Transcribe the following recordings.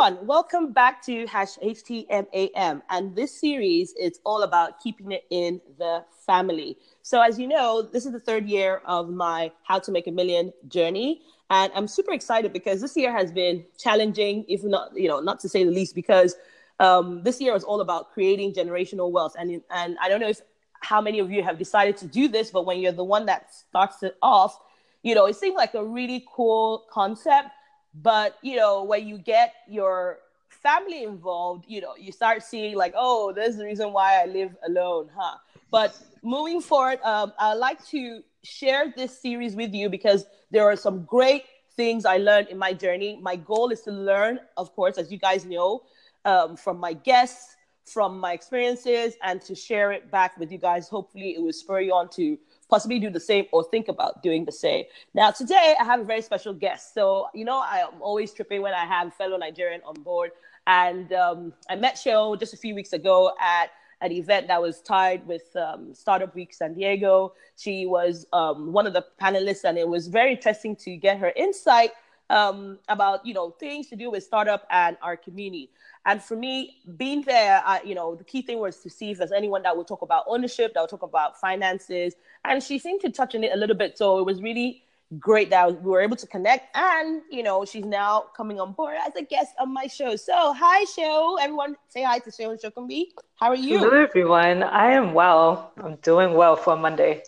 everyone, welcome back to HTMAM. And this series is all about keeping it in the family. So as you know, this is the third year of my How to Make a Million journey. And I'm super excited because this year has been challenging, if not, not to say the least, because this year is all about creating generational wealth. And I don't know if how many of you have decided to do this, but when you're the one that starts it off, it seems like a really cool concept. But, when you get your family involved, you start seeing like, oh, there's the reason why I live alone, huh? But moving forward, I'd like to share this series with you because there are some great things I learned in my journey. My goal is to learn, of course, as you guys know, from my guests, from my experiences, and to share it back with you guys. Hopefully it will spur you on to possibly do the same or think about doing the same. Now, today I have a very special guest. So, I am always tripping when I have fellow Nigerian on board. And I met Sheo just a few weeks ago at an event that was tied with Startup Week San Diego. She was one of the panelists, and it was very interesting to get her insight about, things to do with startup and our community. And for me, being there, the key thing was to see if there's anyone that would talk about ownership, that would talk about finances. And she seemed to touch on it a little bit. So it was really great that we were able to connect. And, she's now coming on board as a guest on my show. So hi, Sheo. Everyone say hi to Sheo and Shokumbi. How are you? Hello, everyone. I am well. I'm doing well for Monday.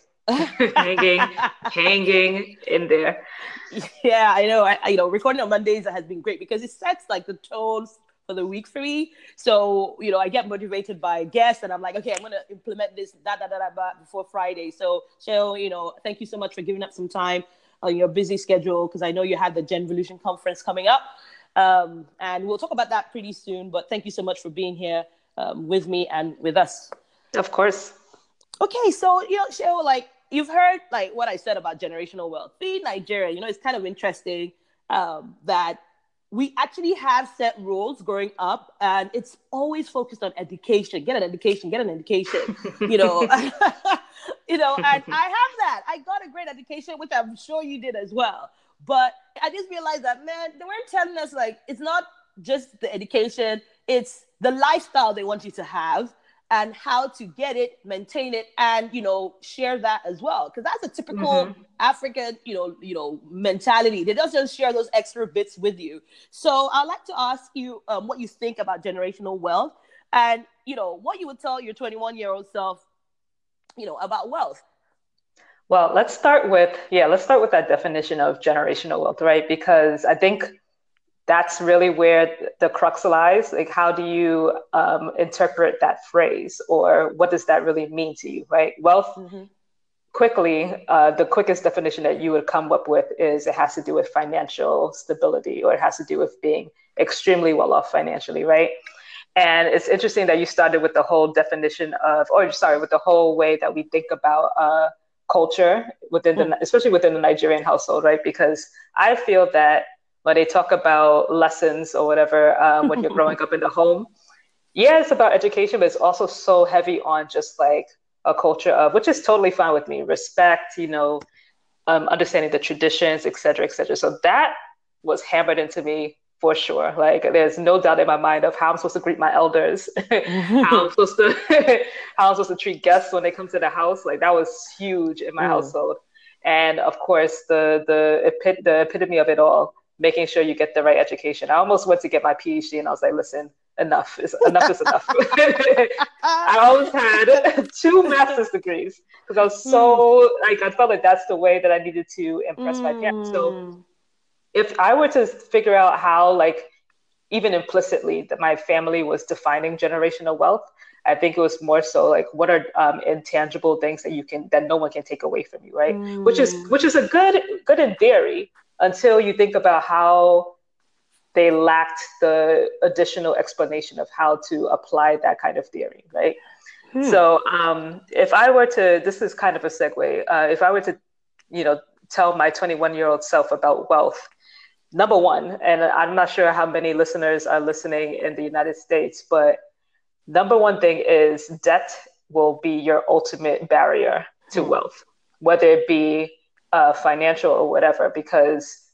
hanging in there. Yeah, I know. Recording on Mondays has been great because it sets like the tones for the week for me. So, I get motivated by guests and I'm like, okay, I'm going to implement this before Friday. So, Sheo, thank you so much for giving up some time on your busy schedule because I know you have the Genvolution conference coming up. And we'll talk about that pretty soon. But thank you so much for being here with me and with us. Of course. Okay, so, Sheo, like, you've heard like what I said about generational wealth. Being Nigerian, it's kind of interesting that we actually have set rules growing up, and it's always focused on education. Get an education, and and I have that. I got a great education, which I'm sure you did as well. But I just realized that, man, they weren't telling us like it's not just the education, it's the lifestyle they want you to have and how to get it, maintain it, and, share that as well. Because that's a typical African, mentality. They don't just share those extra bits with you. So I'd like to ask you what you think about generational wealth and, what you would tell your 21-year-old self, about wealth. Well, let's start with that definition of generational wealth, right? Because I think that's really where the crux lies. Like, how do you interpret that phrase, or what does that really mean to you, right? Wealth, quickly, the quickest definition that you would come up with is it has to do with financial stability, or it has to do with being extremely well off financially, right? And it's interesting that you started with the whole definition of, with the whole way that we think about culture especially within the Nigerian household, right? Because I feel that when they talk about lessons or whatever, when you're growing up in the home, yeah, it's about education, but it's also so heavy on just like a culture of, which is totally fine with me, respect, understanding the traditions, et cetera, et cetera. So that was hammered into me for sure. Like, there's no doubt in my mind of how I'm supposed to greet my elders, how I'm supposed to treat guests when they come to the house. Like, that was huge in my household. And of course, the epitome of it all, making sure you get the right education. I almost went to get my PhD and I was like, listen, enough is enough. I always had 2 master's degrees because I was so, I felt like that's the way that I needed to impress my parents. So if I were to figure out how, like, even implicitly that my family was defining generational wealth, I think it was more so like, what are intangible things that no one can take away from you, right? Which is a good in theory, until you think about how they lacked the additional explanation of how to apply that kind of theory, right? So if I were to, this is kind of a segue, if I were to, tell my 21-year-old self about wealth, number one, and I'm not sure how many listeners are listening in the United States, but number one thing is debt will be your ultimate barrier to wealth, whether it be financial or whatever, because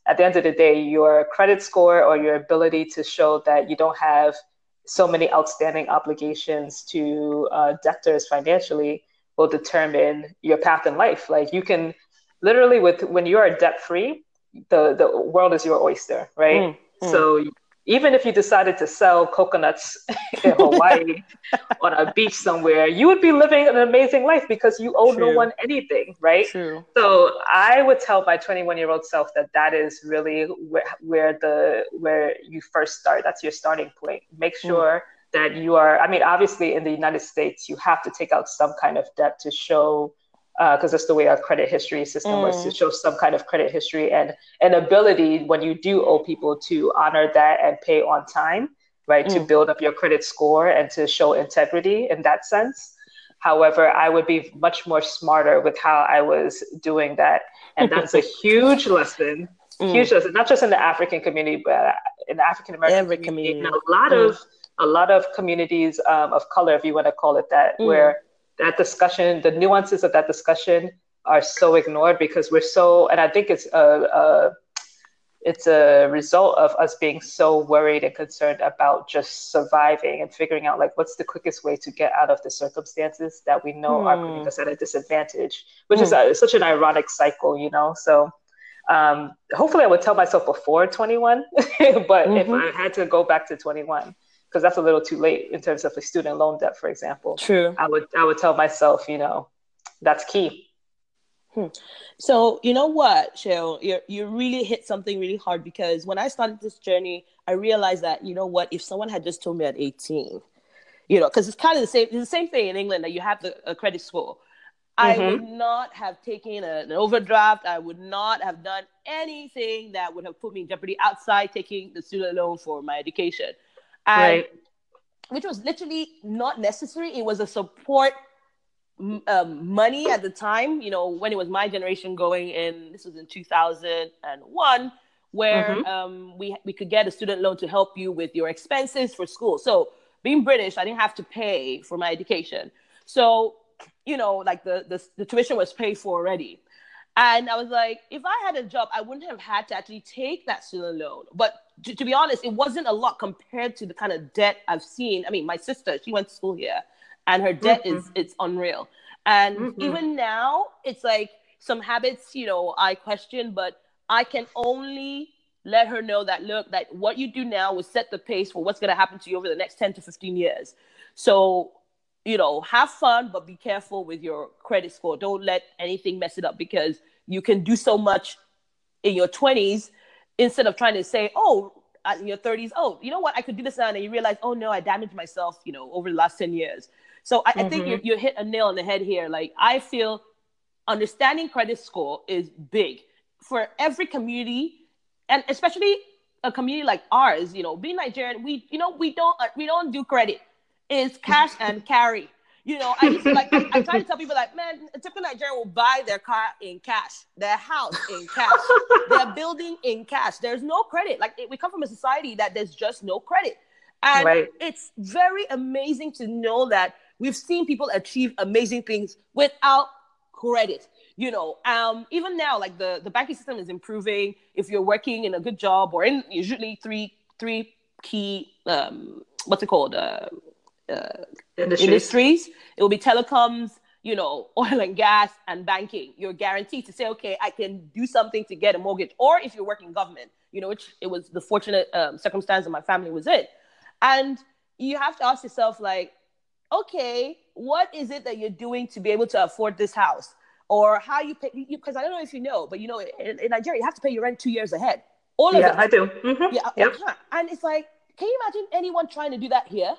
at the end of the day, your credit score or your ability to show that you don't have so many outstanding obligations to debtors financially will determine your path in life. Like you can literally when you are debt free, the world is your oyster, right? So even if you decided to sell coconuts in Hawaii on a beach somewhere, you would be living an amazing life because you owe no one anything, right? True. So I would tell my 21-year-old self that is really where you first start. That's your starting point. Make sure that you are, I mean, obviously in the United States, you have to take out some kind of debt to show, because that's the way our credit history system works, to show some kind of credit history and an ability when you do owe people to honor that and pay on time, right? To build up your credit score and to show integrity in that sense. However, I would be much more smarter with how I was doing that. And that's a huge lesson, not just in the African community, but in the African American community, and a lot of communities of color, if you want to call it that, where that discussion, the nuances of that discussion are so ignored because we're so, and I think it's a result of us being so worried and concerned about just surviving and figuring out like what's the quickest way to get out of the circumstances that we know are putting us at a disadvantage, which is such an ironic cycle, you know? So hopefully I would tell myself before 21, but if I had to go back to 21, because that's a little too late in terms of a student loan debt, for example. True. I would tell myself, you know, that's key. So you know what, Cheryl, you really hit something really hard, because when I started this journey, I realized that, you know what, if someone had just told me at 18, you know, because it's kind of the same thing in England that you have a credit score. I would not have taken an overdraft. I would not have done anything that would have put me in jeopardy outside taking the student loan for my education. And which was literally not necessary. It was a support money at the time, you know, when it was my generation going in. This was in 2001, where we could get a student loan to help you with your expenses for school. So being British, I didn't have to pay for my education. So, you know, like the tuition was paid for already. And I was like, if I had a job, I wouldn't have had to actually take that student loan. But to be honest, it wasn't a lot compared to the kind of debt I've seen. I mean, my sister, she went to school here, and her debt it's unreal. And even now, it's like some habits, you know, I question, but I can only let her know that, look, that what you do now will set the pace for what's going to happen to you over the next 10 to 15 years. So, you know, have fun, but be careful with your credit score. Don't let anything mess it up, because you can do so much in your 20s instead of trying to say, oh, in your 30s, oh, you know what, I could do this now. And you realize, oh, no, I damaged myself, you know, over the last 10 years. So I think you hit a nail on the head here. Like, I feel understanding credit score is big for every community, and especially a community like ours. You know, being Nigerian, we don't do credit. It's cash and carry. You know, I used to I try to tell people like, man, a typical Nigerian will buy their car in cash, their house in cash, their building in cash. There's no credit. Like, we come from a society that there's just no credit. And it's very amazing to know that we've seen people achieve amazing things without credit. You know, even now, like the banking system is improving. If you're working in a good job or in usually three key, what's it called? Industries. It will be telecoms, you know, oil and gas, and banking. You're guaranteed to say, okay, I can do something to get a mortgage. Or if you're working in government, you know, which it was the fortunate circumstance that my family was in. And you have to ask yourself, like, okay, what is it that you're doing to be able to afford this house? Or how you pay, because I don't know if you know, but you know, in Nigeria, you have to pay your rent 2 years ahead. All of it. Yeah, I do. Yeah, and it's like, can you imagine anyone trying to do that here?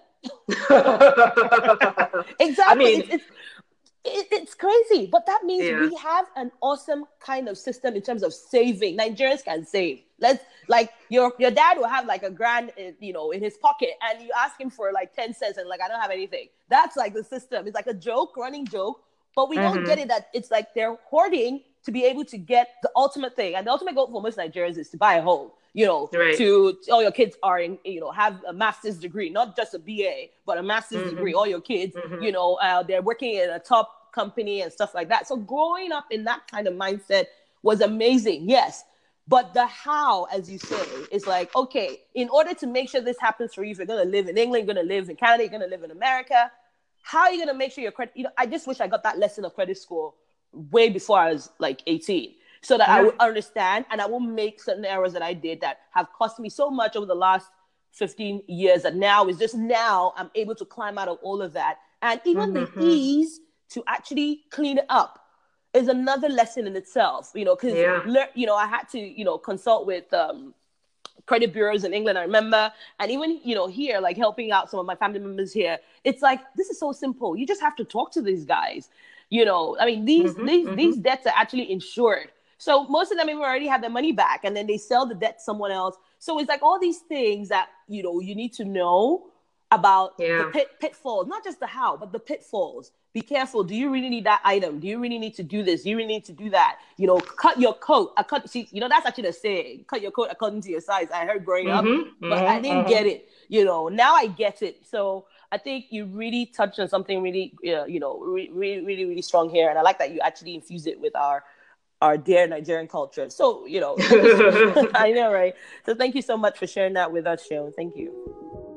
Exactly. I mean, it's crazy, but that means we have an awesome kind of system in terms of saving. Nigerians can save. Let's, like, your dad will have like $1,000, you know, in his pocket, and you ask him for like 10 cents, and like, I don't have anything. That's like the system. It's like a running joke, but we don't get it, that it's like they're hoarding to be able to get the ultimate thing. And the ultimate goal for most Nigerians is to buy a home. You know, to all your kids are in, you know, have a master's degree, not just a BA, but a master's degree. All your kids, you know, they're working in a top company and stuff like that. So growing up in that kind of mindset was amazing, yes. But the how, as you say, is like, okay, in order to make sure this happens for you, if you're going to live in England, you're going to live in Canada, you're going to live in America, how are you going to make sure your credit, I just wish I got that lesson of credit score way before I was like 18, so that I would understand and I won't make certain errors that I did that have cost me so much over the last 15 years, that now is just now I'm able to climb out of all of that. And even the ease to actually clean it up is another lesson in itself, because, I had to, consult with credit bureaus in England, I remember. And even, here, like helping out some of my family members here, it's like, this is so simple. You just have to talk to these guys. I mean, these debts are actually insured. So most of them even already have their money back, and then they sell the debt to someone else. So it's like all these things that, you need to know about the pitfalls, not just the how, but the pitfalls. Be careful. Do you really need that item? Do you really need to do this? Do you really need to do that? Cut your coat. See, that's actually the saying. Cut your coat according to your size. I heard growing up, but I didn't get it. Now I get it. So I think you really touched on something really, really, really, really strong here. And I like that you actually infuse it with our dear Nigerian culture. So, I know, right? So thank you so much for sharing that with us, Shaun. Thank you.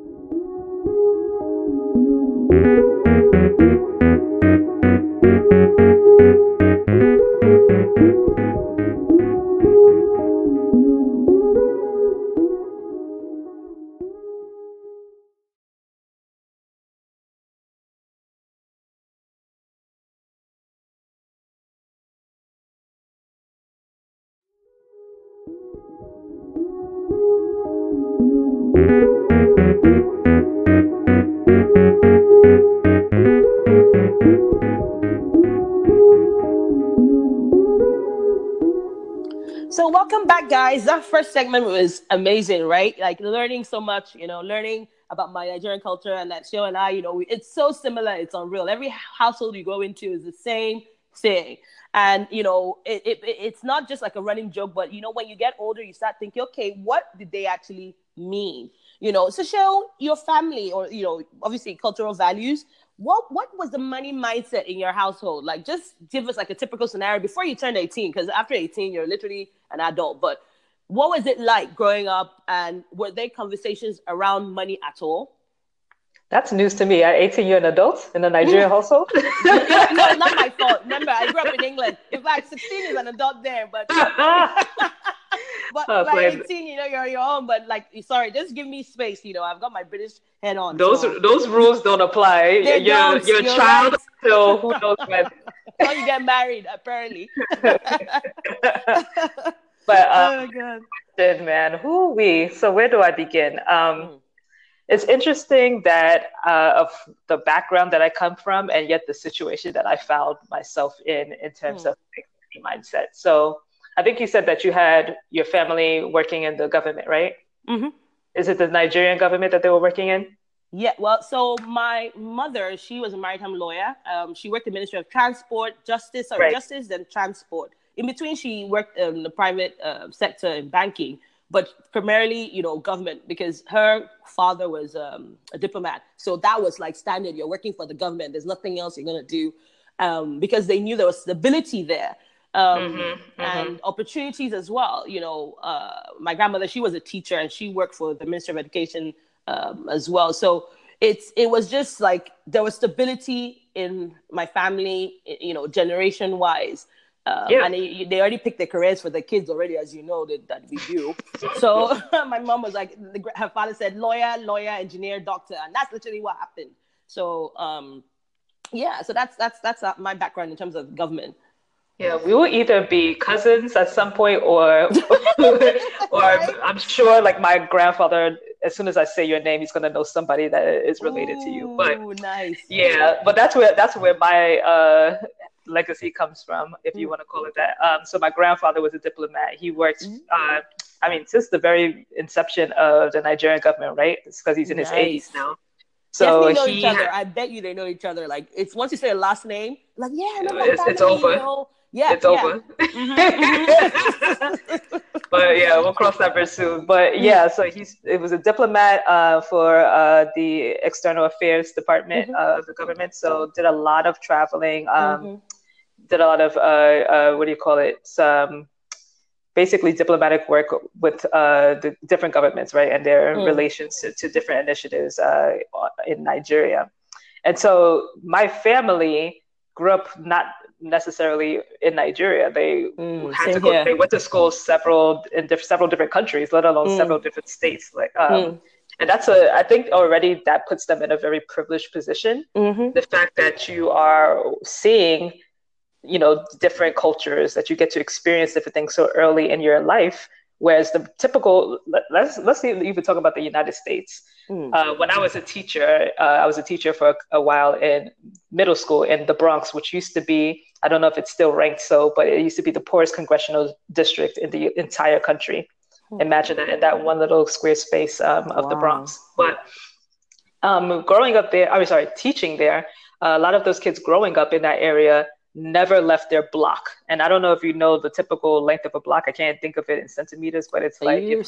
So welcome back, guys. That first segment was amazing, right? Like learning so much, learning about my Nigerian culture, and that Shaun and I, it's so similar. It's unreal. Every household you go into is the same thing. And, it's not just like a running joke, but, when you get older, you start thinking, okay, what did they actually mean? So Shaun, your family, or, obviously cultural values, what was the money mindset in your household? Like, just give us like a typical scenario before you turned 18, because after 18, you're literally an adult. But what was it like growing up, and were there conversations around money at all? That's news to me. At 18, you're an adult in a Nigerian household? No, it's not my fault. Remember, I grew up in England. In fact, 16 is an adult there, but... But by 18, you're on your own. But sorry, just give me space. I've got my British head on. Those rules don't apply. You're a child, right. So who knows when? Until you get married, apparently. But oh my God, man, So where do I begin? It's interesting that of the background that I come from, and yet the situation that I found myself in terms of mindset. So I think you said that you had your family working in the government, right? Mm-hmm. Is it the Nigerian government that they were working in? Yeah, well, so my mother, she was a maritime lawyer. She worked in the Ministry of Justice, and Transport. In between, she worked in the private sector in banking, but primarily, government, because her father was a diplomat. So that was like standard. You're working for the government. There's nothing else you're going to do, because they knew there was stability there. And opportunities as well. My grandmother, she was a teacher, and she worked for the Ministry of Education as well. So it was just like there was stability in my family, generation wise. And they already picked their careers for their kids already, as you know, that we do. So my mom was like, her father said lawyer, engineer, doctor, and that's literally what happened. So so that's my background in terms of government. Yeah, we will either be cousins at some point, or I'm sure, like my grandfather, as soon as I say your name, he's gonna know somebody that is related to you. But nice. Yeah, but that's where my legacy comes from, if you want to call it that. So my grandfather was a diplomat. He worked, since the very inception of the Nigerian government, right? It's because he's in his 80s now. So they know each other. I bet you they know each other. Like, it's once you say a last name, like, it's over. Yeah, it's over. But yeah, we'll cross that bridge soon. But yeah, so it was a diplomat for the External Affairs Department of the government. So did a lot of traveling. Did a lot of what do you call it? basically diplomatic work with the different governments, right, and their relations to different initiatives in Nigeria. And so my family grew up not necessarily in Nigeria. They had to go. Here. They went to school several different countries, let alone several different states. Like, and that's I think already that puts them in a very privileged position. The fact that you are seeing, different cultures, that you get to experience different things so early in your life. Whereas the typical, let's even talk about the United States. When I was a teacher, for a while in middle school in the Bronx, which used to be, I don't know if it's still ranked so, but it used to be the poorest congressional district in the entire country. Imagine that, in that one little square space of the Bronx. But growing up there, teaching there, a lot of those kids growing up in that area never left their block. And I don't know if you know the typical length of a block. I can't think of it in centimeters, but it's like, if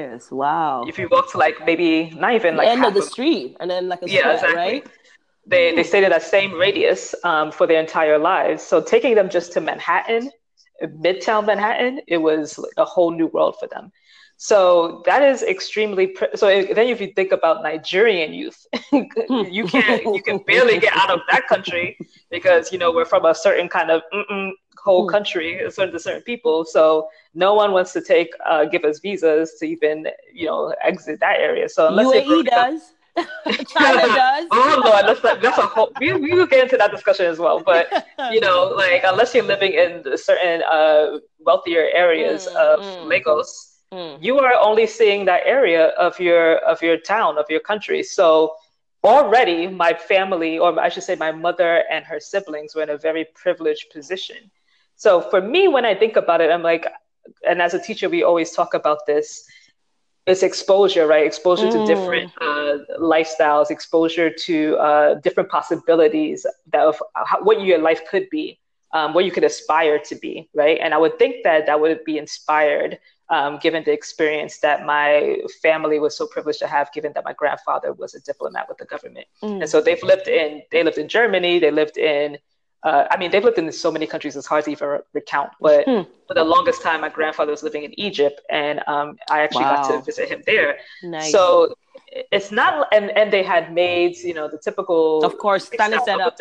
you walk to like maybe not even like the end of the street, and then like a square, exactly. Right? They stayed in that same radius for their entire lives. So taking them just to Manhattan, Midtown Manhattan, it was a whole new world for them. So that is extremely. So then, if you think about Nigerian youth, you can barely get out of that country because we're from a certain kind of whole country, certain people. So no one wants to give us visas to even exit that area. So unless UAE does. China does. Oh Lord, that's a whole. We will get into that discussion as well. But like unless you're living in certain wealthier areas of Lagos. You are only seeing that area of your town, of your country. So already my family, or I should say my mother and her siblings, were in a very privileged position. So for me, when I think about it, I'm like, and as a teacher, we always talk about this, it's exposure, right? Exposure to different lifestyles, exposure to different possibilities of what your life could be, what you could aspire to be, right? And I would think that would be inspired given the experience that my family was so privileged to have, given that my grandfather was a diplomat with the government. And so they lived in Germany, they lived in, they've lived in so many countries, it's hard to even recount, but for the longest time, my grandfather was living in Egypt, and I actually got to visit him there. Nice. So it's not, and they had maids, the typical. Of course, standard setup.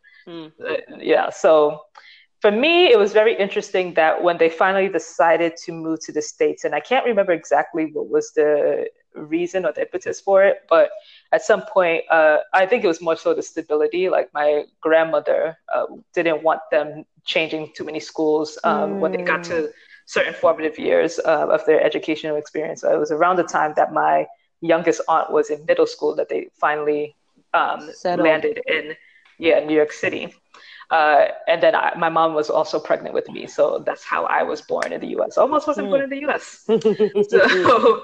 Yeah, so for me, it was very interesting that when they finally decided to move to the States, and I can't remember exactly what was the reason or the impetus for it, but at some point, I think it was more so the stability. Like my grandmother didn't want them changing too many schools when they got to certain formative years of their educational experience. So it was around the time that my youngest aunt was in middle school that they finally landed in New York City. And then my mom was also pregnant with me. So that's how I was born in the U.S. Almost wasn't born in the U.S. So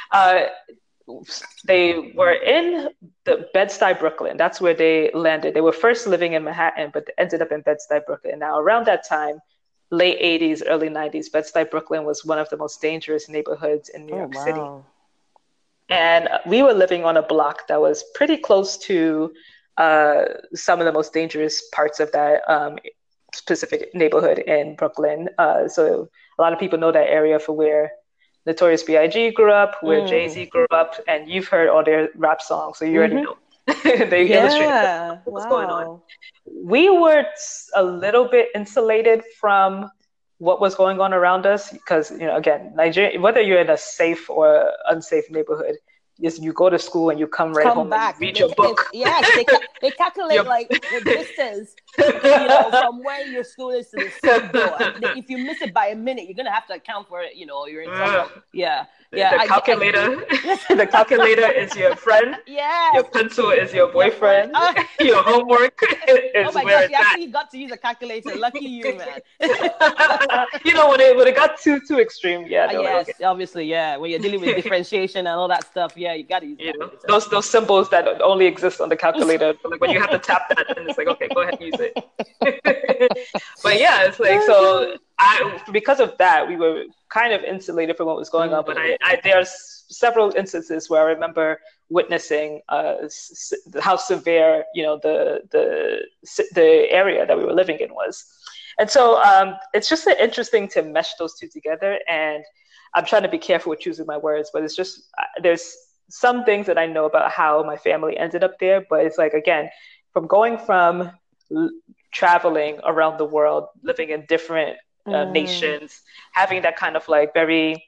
they were in the Bed-Stuy, Brooklyn. That's where they landed. They were first living in Manhattan, but ended up in Bed-Stuy, Brooklyn. Now, around that time, late 80s, early 90s, Bed-Stuy, Brooklyn was one of the most dangerous neighborhoods in New York City. And we were living on a block that was pretty close to some of the most dangerous parts of that specific neighborhood in Brooklyn. So a lot of people know that area for where Notorious B.I.G. grew up, where Jay-Z grew up, and you've heard all their rap songs, so you already know. They illustrate what's going on. We were a little bit insulated from what was going on around us because, again, Nigeria, whether you're in a safe or unsafe neighborhood, is you go to school and you come home back. And you read your book. Yes, they calculate like the distance, from where your school is to the school door. And if you miss it by a minute, you're gonna have to account for it. You're in trouble. The calculator. The calculator is your friend. Yeah. Your pencil is your boyfriend. Your homework is where it's at. You got to use a calculator. Lucky you, man. when it got too extreme, yes, obviously, when you're dealing with differentiation and all that stuff, you got to use it. Those symbols that only exist on the calculator. Like when you have to tap that, and it's like, okay, go ahead and use it. But it's like, so because of that, we were kind of insulated from what was going on. But there's several instances where I remember witnessing how severe, the area that we were living in was. And so it's just interesting to mesh those two together. And I'm trying to be careful with choosing my words, but it's just, there's some things that I know about how my family ended up there. But it's like, again, from going from traveling around the world, living in different nations, having that kind of like very,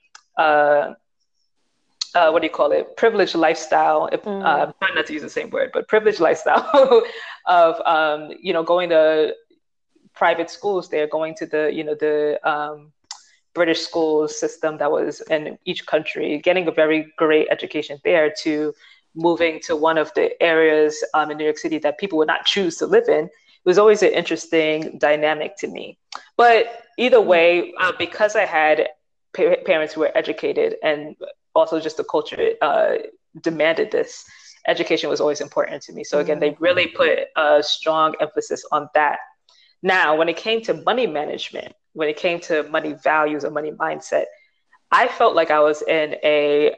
what do you call it? Privileged lifestyle. Trying not to use the same word, but privileged lifestyle of, going to private schools there, going to the British school system that was in each country, getting a very great education there, to moving to one of the areas in New York City that people would not choose to live in. It was always an interesting dynamic to me. But either way, because I had parents who were educated, and also just the culture demanded this, education was always important to me. So again, they really put a strong emphasis on that. Now, when it came to money management, when it came to money values or money mindset, I felt like I was in a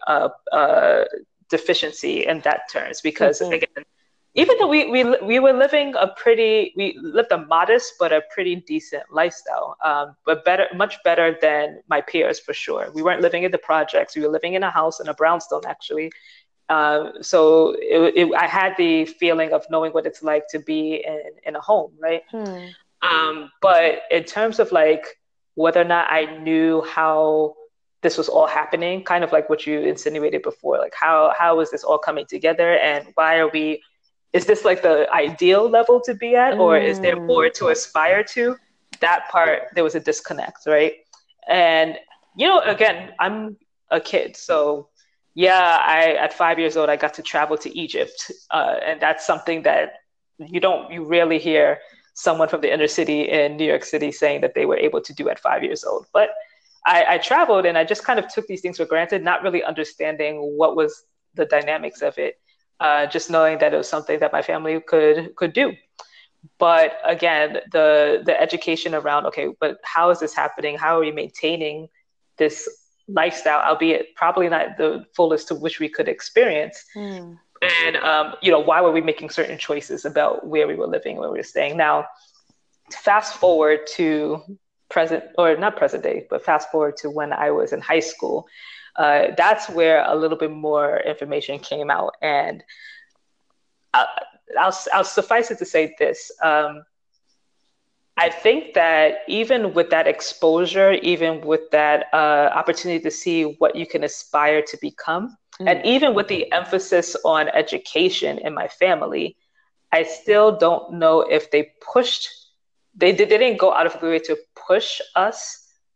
deficiency in that terms, because again, even though we were living we lived a modest but a pretty decent lifestyle, but much better than my peers for sure. We weren't living in the projects. We were living in a house in a brownstone, actually. So I had the feeling of knowing what it's like to be in a home, right? But in terms of like whether or not I knew how this was all happening, kind of like what you insinuated before, like how is this all coming together, and is this like the ideal level to be at, or is there more to aspire to? That part, there was a disconnect, right? And, again, I'm a kid. So yeah, at 5 years old, I got to travel to Egypt. And that's something that you rarely hear someone from the inner city in New York City saying that they were able to do at 5 years old. But I traveled, and I just kind of took these things for granted, not really understanding what was the dynamics of it. Just knowing that it was something that my family could do. But again, the education around, okay, but how is this happening? How are we maintaining this lifestyle, albeit probably not the fullest to which we could experience? And, why were we making certain choices about where we were living, where we were staying? Now, fast forward to not present day, but fast forward to when I was in high school. That's where a little bit more information came out. And I'll suffice it to say this. I think that even with that exposure, even with that opportunity to see what you can aspire to become, and even with the emphasis on education in my family, I still don't know if they didn't go out of the way to push us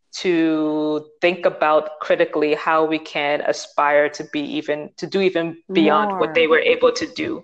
to think about critically how we can aspire to do even beyond what they were able to do.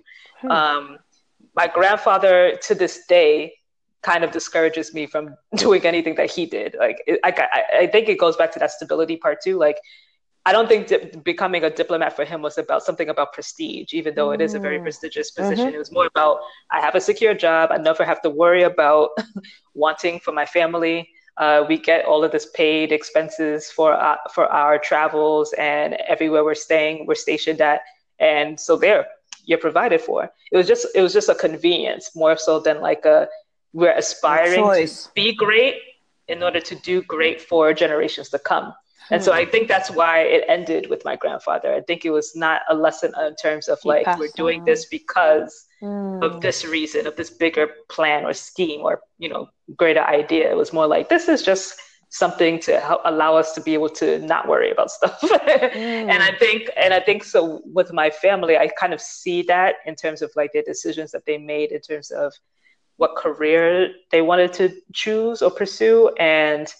My grandfather, to this day, kind of discourages me from doing anything that he did. Like, I think it goes back to that stability part too. Like, I don't think becoming a diplomat for him was something about prestige, even though it is a very prestigious position. It was more about, I have a secure job. I never have to worry about wanting for my family. We get all of this paid expenses for our travels, and everywhere we're staying, we're stationed at. And so you're provided for. It was just a convenience, more so than like we're aspiring to be great in order to do great for generations to come. And so I think that's why it ended with my grandfather. I think it was not a lesson in terms of like, we're doing this because of this reason, of this bigger plan or scheme or, greater idea. It was more like, this is just something to help allow us to be able to not worry about stuff. And I think so with my family, I kind of see that in terms of like the decisions that they made in terms of what career they wanted to choose or pursue. And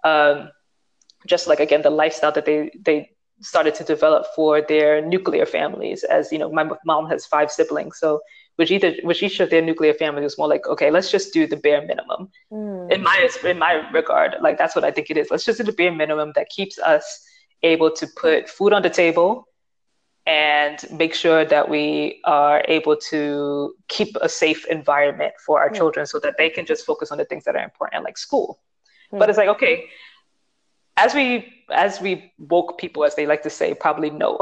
just like, again, the lifestyle that they started to develop for their nuclear families. As my mom has 5 siblings, so which each of their nuclear families was more like, okay, let's just do the bare minimum. In my regard, like, that's what I think it is. Let's just do the bare minimum that keeps us able to put food on the table and make sure that we are able to keep a safe environment for our children, so that they can just focus on the things that are important, like school. But it's like, okay, as we woke people, as they like to say, probably know,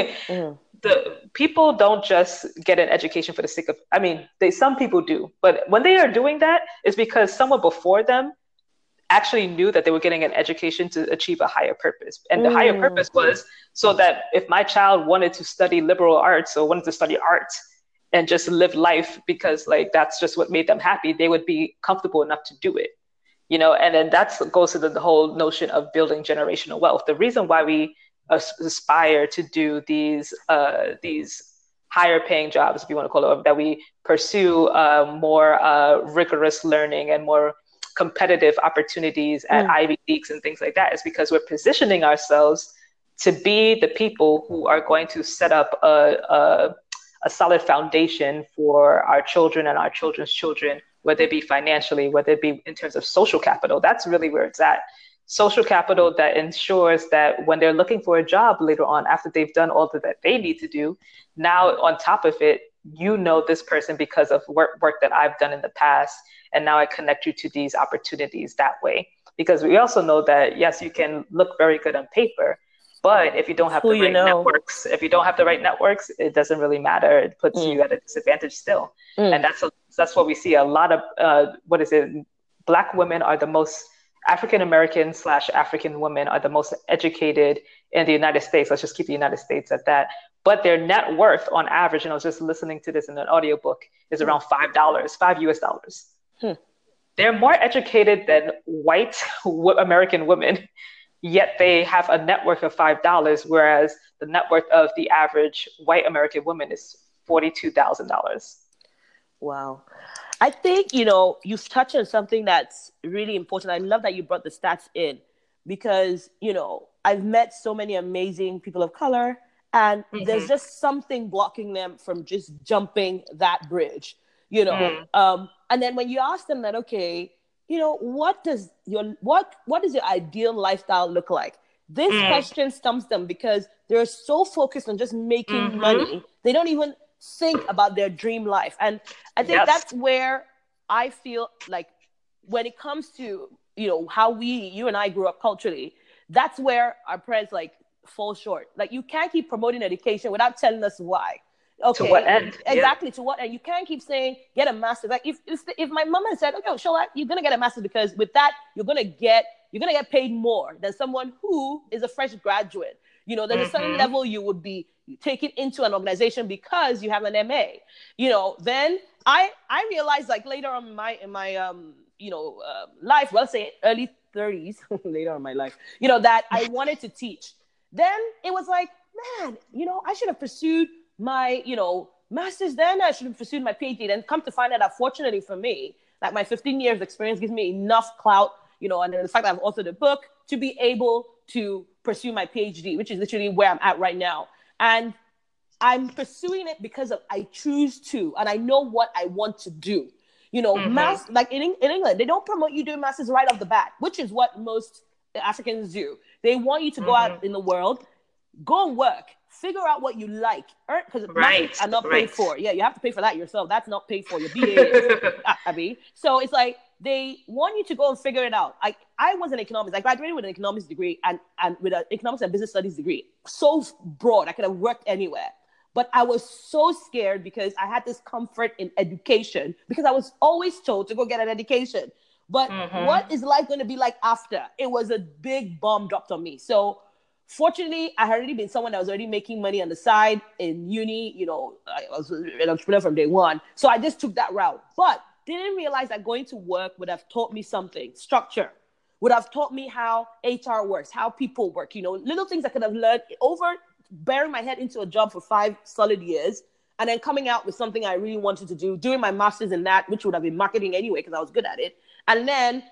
the people don't just get an education for the sake of, some people do, but when they are doing that, it's because someone before them actually knew that they were getting an education to achieve a higher purpose. And the higher purpose was so that if my child wanted to study liberal arts or wanted to study art and just live life because like that's just what made them happy, they would be comfortable enough to do it. And then that goes to the whole notion of building generational wealth. The reason why we aspire to do these higher paying jobs, if you want to call it, that we pursue more rigorous learning and more competitive opportunities at Ivy Leagues and things like that, is because we're positioning ourselves to be the people who are going to set up a solid foundation for our children and our children's children, whether it be financially, whether it be in terms of social capital. That's really where it's at. Social capital that ensures that when they're looking for a job later on, after they've done all that they need to do, now on top of it, this person because of work that I've done in the past, and now I connect you to these opportunities that way. Because we also know that, yes, you can look very good on paper, but if you don't have the right networks, it doesn't really matter. It puts you at a disadvantage still. And that's what we see. A lot of, Black women are the most, African-American / African women are the most educated in the United States. Let's just keep the United States at that. But their net worth on average, and I was just listening to this in an audiobook, is around $5 US. They're more educated than white American women, yet they have a net worth of $5, whereas the net worth of the average white American woman is $42,000. Wow. I think, you've touched on something that's really important. I love that you brought the stats in because, I've met so many amazing people of color, and there's just something blocking them from just jumping that bridge, and then when you ask them that, okay, what does your ideal lifestyle look like? This question stumps them because they're so focused on just making money. They don't even think about their dream life. And I think that's where I feel like when it comes to, how you and I grew up culturally, that's where our parents fall short. Like, you can't keep promoting education without telling us why. Okay. To what end? Exactly. To what end? You can't keep saying get a master's. Like if my mom had said, okay, Shola, you're gonna get a master's because with that you're gonna get paid more than someone who is a fresh graduate. There's a certain level you would be taken into an organization because you have an MA. Then I realized later on in my life, well, say early 30s, later on in my life, that I wanted to teach. Then it was like, man, I should have pursued my, master's then. I should have pursued my PhD. Then come to find out that fortunately for me, my 15 years experience gives me enough clout, and the fact that I've authored a book to be able to pursue my PhD, which is literally where I'm at right now. And I'm pursuing it because I choose to, and I know what I want to do. Mass, in England, they don't promote you doing masters right off the bat, which is what most Africans do. They want you to go out in the world, go and work, figure out what you like, because masters are not paid for. Yeah, you have to pay for that yourself. That's not paid for. Your BA, Abby. So it's like they want you to go and figure it out. I was an economist. I graduated with an economics degree and with an economics and business studies degree. So broad, I could have worked anywhere. But I was so scared because I had this comfort in education because I was always told to go get an education. But what is life going to be like after? It was a big bomb dropped on me. So fortunately, I had already been someone that was already making money on the side in uni. I was an entrepreneur from day one. So I just took that route. But didn't realize that going to work would have taught me something. Structure would have taught me how HR works, how people work, little things I could have learned over burying my head into a job for 5 solid years and then coming out with something I really wanted to do, doing my master's in that, which would have been marketing anyway because I was good at it. And then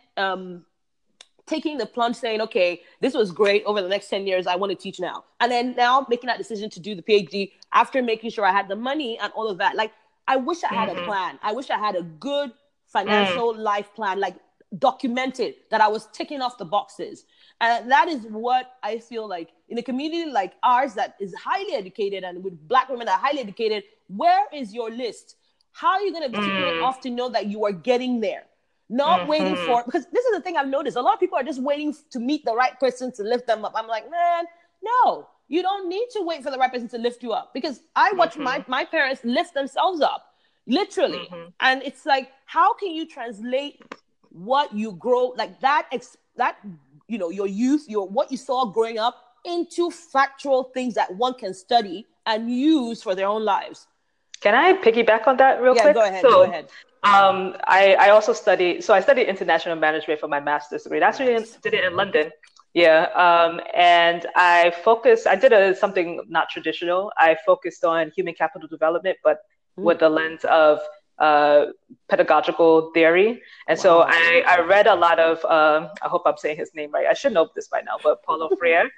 taking the plunge saying, okay, this was great. Over the next 10 years, I want to teach now. And then now making that decision to do the PhD after making sure I had the money and all of that. I wish I had a plan. I wish I had a good financial life plan, documented that I was ticking off the boxes. And that is what I feel like in a community like ours that is highly educated and with Black women that are highly educated, where is your list? How are you going to be ticking it off to know that you are getting there? Not waiting for, because this is the thing I've noticed. A lot of people are just waiting to meet the right person to lift them up. I'm like, man, no, you don't need to wait for the right person to lift you up because I watch my parents lift themselves up, literally. And it's like, how can you translate what you grow, like that, your youth, what you saw growing up, into factual things that one can study and use for their own lives. Can I piggyback on that real quick? Go ahead. So, go ahead. I also so I studied international management for my master's degree. I actually did it in London. Yeah. And I did something not traditional. I focused on human capital development, but with the lens of pedagogical theory. And so I read a lot of, I hope I'm saying his name right. I should know this by now, but Paulo Freire,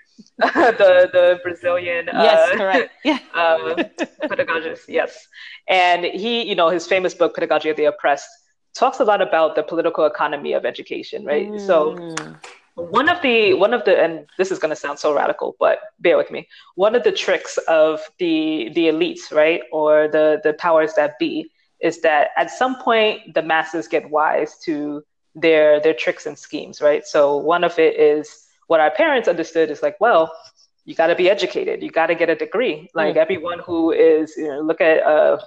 the Brazilian yes, correct. Yeah. pedagogist. Yes. And he, his famous book, Pedagogy of the Oppressed, talks a lot about the political economy of education, right? So one of the, and this is going to sound so radical, but bear with me. One of the tricks of the elites, right, or the powers that be, is that at some point the masses get wise to their tricks and schemes, right? So one of it is what our parents understood is like, well, you got to be educated, you got to get a degree. Like everyone who is, look at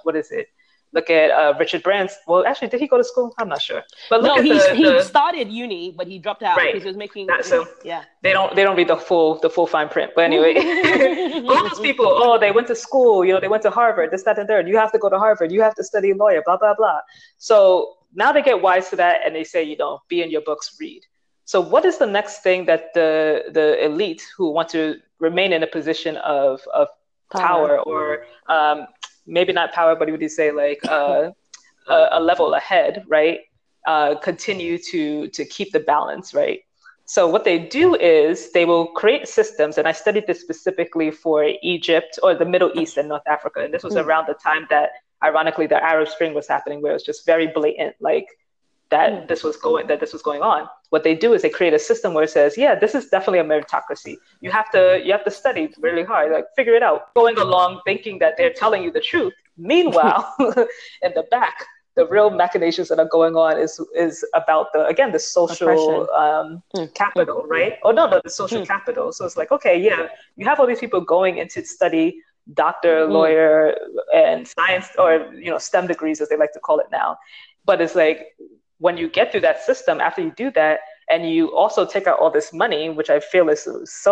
Look at Richard Branson. Well, actually, did he go to school? I'm not sure. But look he started uni, but he dropped out because he was making. They don't read the full fine print. But anyway, all those people, they went to school. They went to Harvard. This, that, and third. You have to go to Harvard. You have to study lawyer. Blah blah blah. So now they get wise to that, and they say, be in your books, read. So what is the next thing that the elite who want to remain in a position of power or maybe not power, but would you say like a level ahead, right? Continue to keep the balance, right? So what they do is they will create systems, and I studied this specifically for Egypt or the Middle East and North Africa, and this was around the time that, ironically, the Arab Spring was happening, where it was just very blatant, like that this was going on. What they do is they create a system where it says, yeah, this is definitely a meritocracy. You have to study really hard, like figure it out. Going along thinking that they're telling you the truth. Meanwhile, in the back, the real machinations that are going on is about the social capital, right? Oh no, the social capital. So it's like, okay, yeah, you have all these people going into study doctor, lawyer, and science, or STEM degrees as they like to call it now. But it's like, when you get through that system, after you do that, and you also take out all this money, which I feel is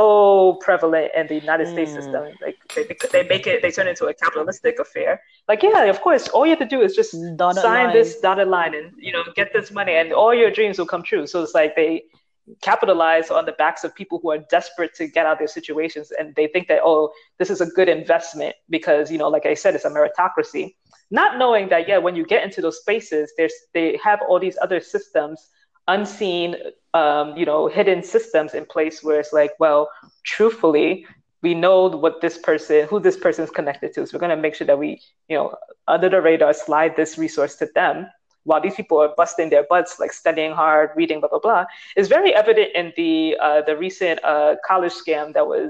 so prevalent in the United States system, like they turn it into a capitalistic affair. Like, yeah, of course, all you have to do is just sign this dotted line and get this money, and all your dreams will come true. So it's like they capitalize on the backs of people who are desperate to get out of their situations, and they think that, this is a good investment because like I said, it's a meritocracy. Not knowing that, when you get into those spaces, they have all these other systems, unseen, hidden systems in place where it's like, well, truthfully, we know who this person is connected to. So we're going to make sure that we, under the radar, slide this resource to them while these people are busting their butts, like studying hard, reading, blah, blah, blah. Is very evident in the recent college scam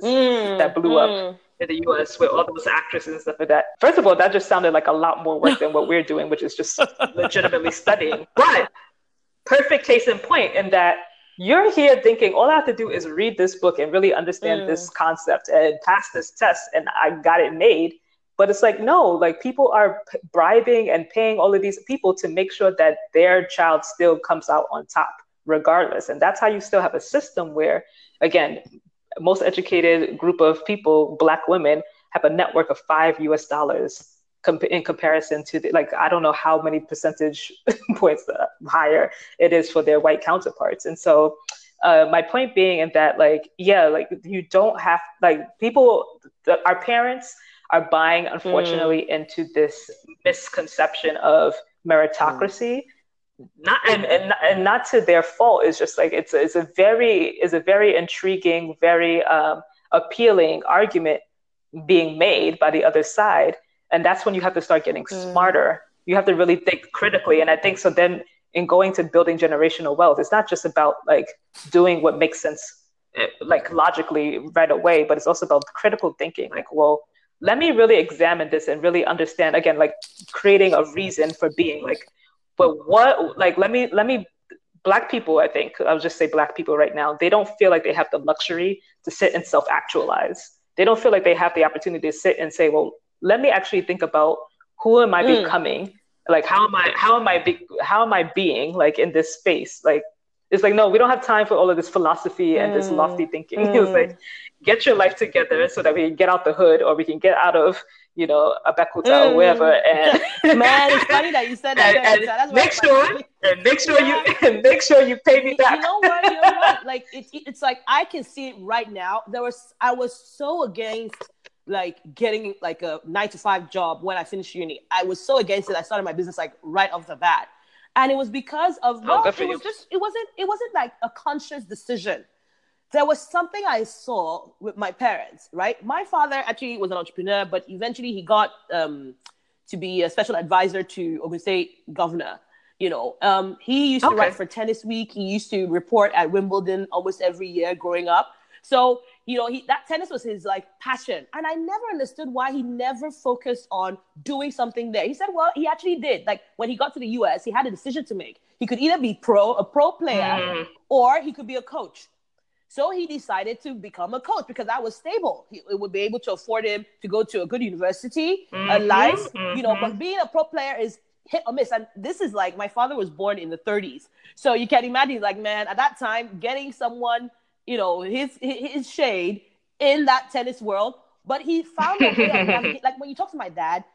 that blew up in the US with all those actresses and stuff like that. First of all, that just sounded like a lot more work than what we're doing, which is just legitimately studying. But perfect case in point in that you're here thinking all I have to do is read this book and really understand this concept and pass this test and I got it made. But it's like, no, like people are bribing and paying all of these people to make sure that their child still comes out on top regardless. And that's how you still have a system where, again, most educated group of people, Black women, have a net worth of $5 in comparison to I don't know how many percentage points higher it is for their white counterparts. And so my point being in that, you don't have, our parents are buying, unfortunately, into this misconception of meritocracy. Not and not to their fault. It's just like it's a very intriguing, very appealing argument being made by the other side, and that's when you have to start getting smarter. You have to really think critically, and I think so. Then in going to building generational wealth, it's not just about doing what makes sense, logically right away, but it's also about critical thinking. Well, let me really examine this and really understand. Again, creating a reason for being. But what, let me, Black people, I think, I'll just say Black people right now, they don't feel like they have the luxury to sit and self-actualize. They don't feel like they have the opportunity to sit and say, well, let me actually think about who am I becoming Like, how am I being like in this space? Like, it's like, no, we don't have time for all of this philosophy and this lofty thinking. It's like, get your life together so that we can get out the hood, or we can get out of, Abeokuta or wherever, and Man, it's funny that you said that. and That's make sure yeah. and make sure you pay me back. You know what? You're right. Like it's like I can see it right now. I was so against like getting like a 9 to 5 job when I finished uni. I was so against it. I started my business like right off the bat, and it was because of it wasn't like a conscious decision. There was something I saw with my parents, right? My father actually was an entrepreneur, but eventually he got to be a special advisor to Ogun State governor. He used to write for Tennis Week. He used to report at Wimbledon almost every year growing up. So, that tennis was his like passion. And I never understood why he never focused on doing something there. He said, well, he actually did. Like when he got to the US, he had a decision to make. He could either be a pro player, or he could be a coach. So he decided to become a coach because that was stable. It would be able to afford him to go to a good university, a life, but being a pro player is hit or miss. And this is like, my father was born in the 30s. So you can imagine, like, man, at that time, getting someone, his shade in that tennis world. But he found a way of navigating. Like when you talk to my dad,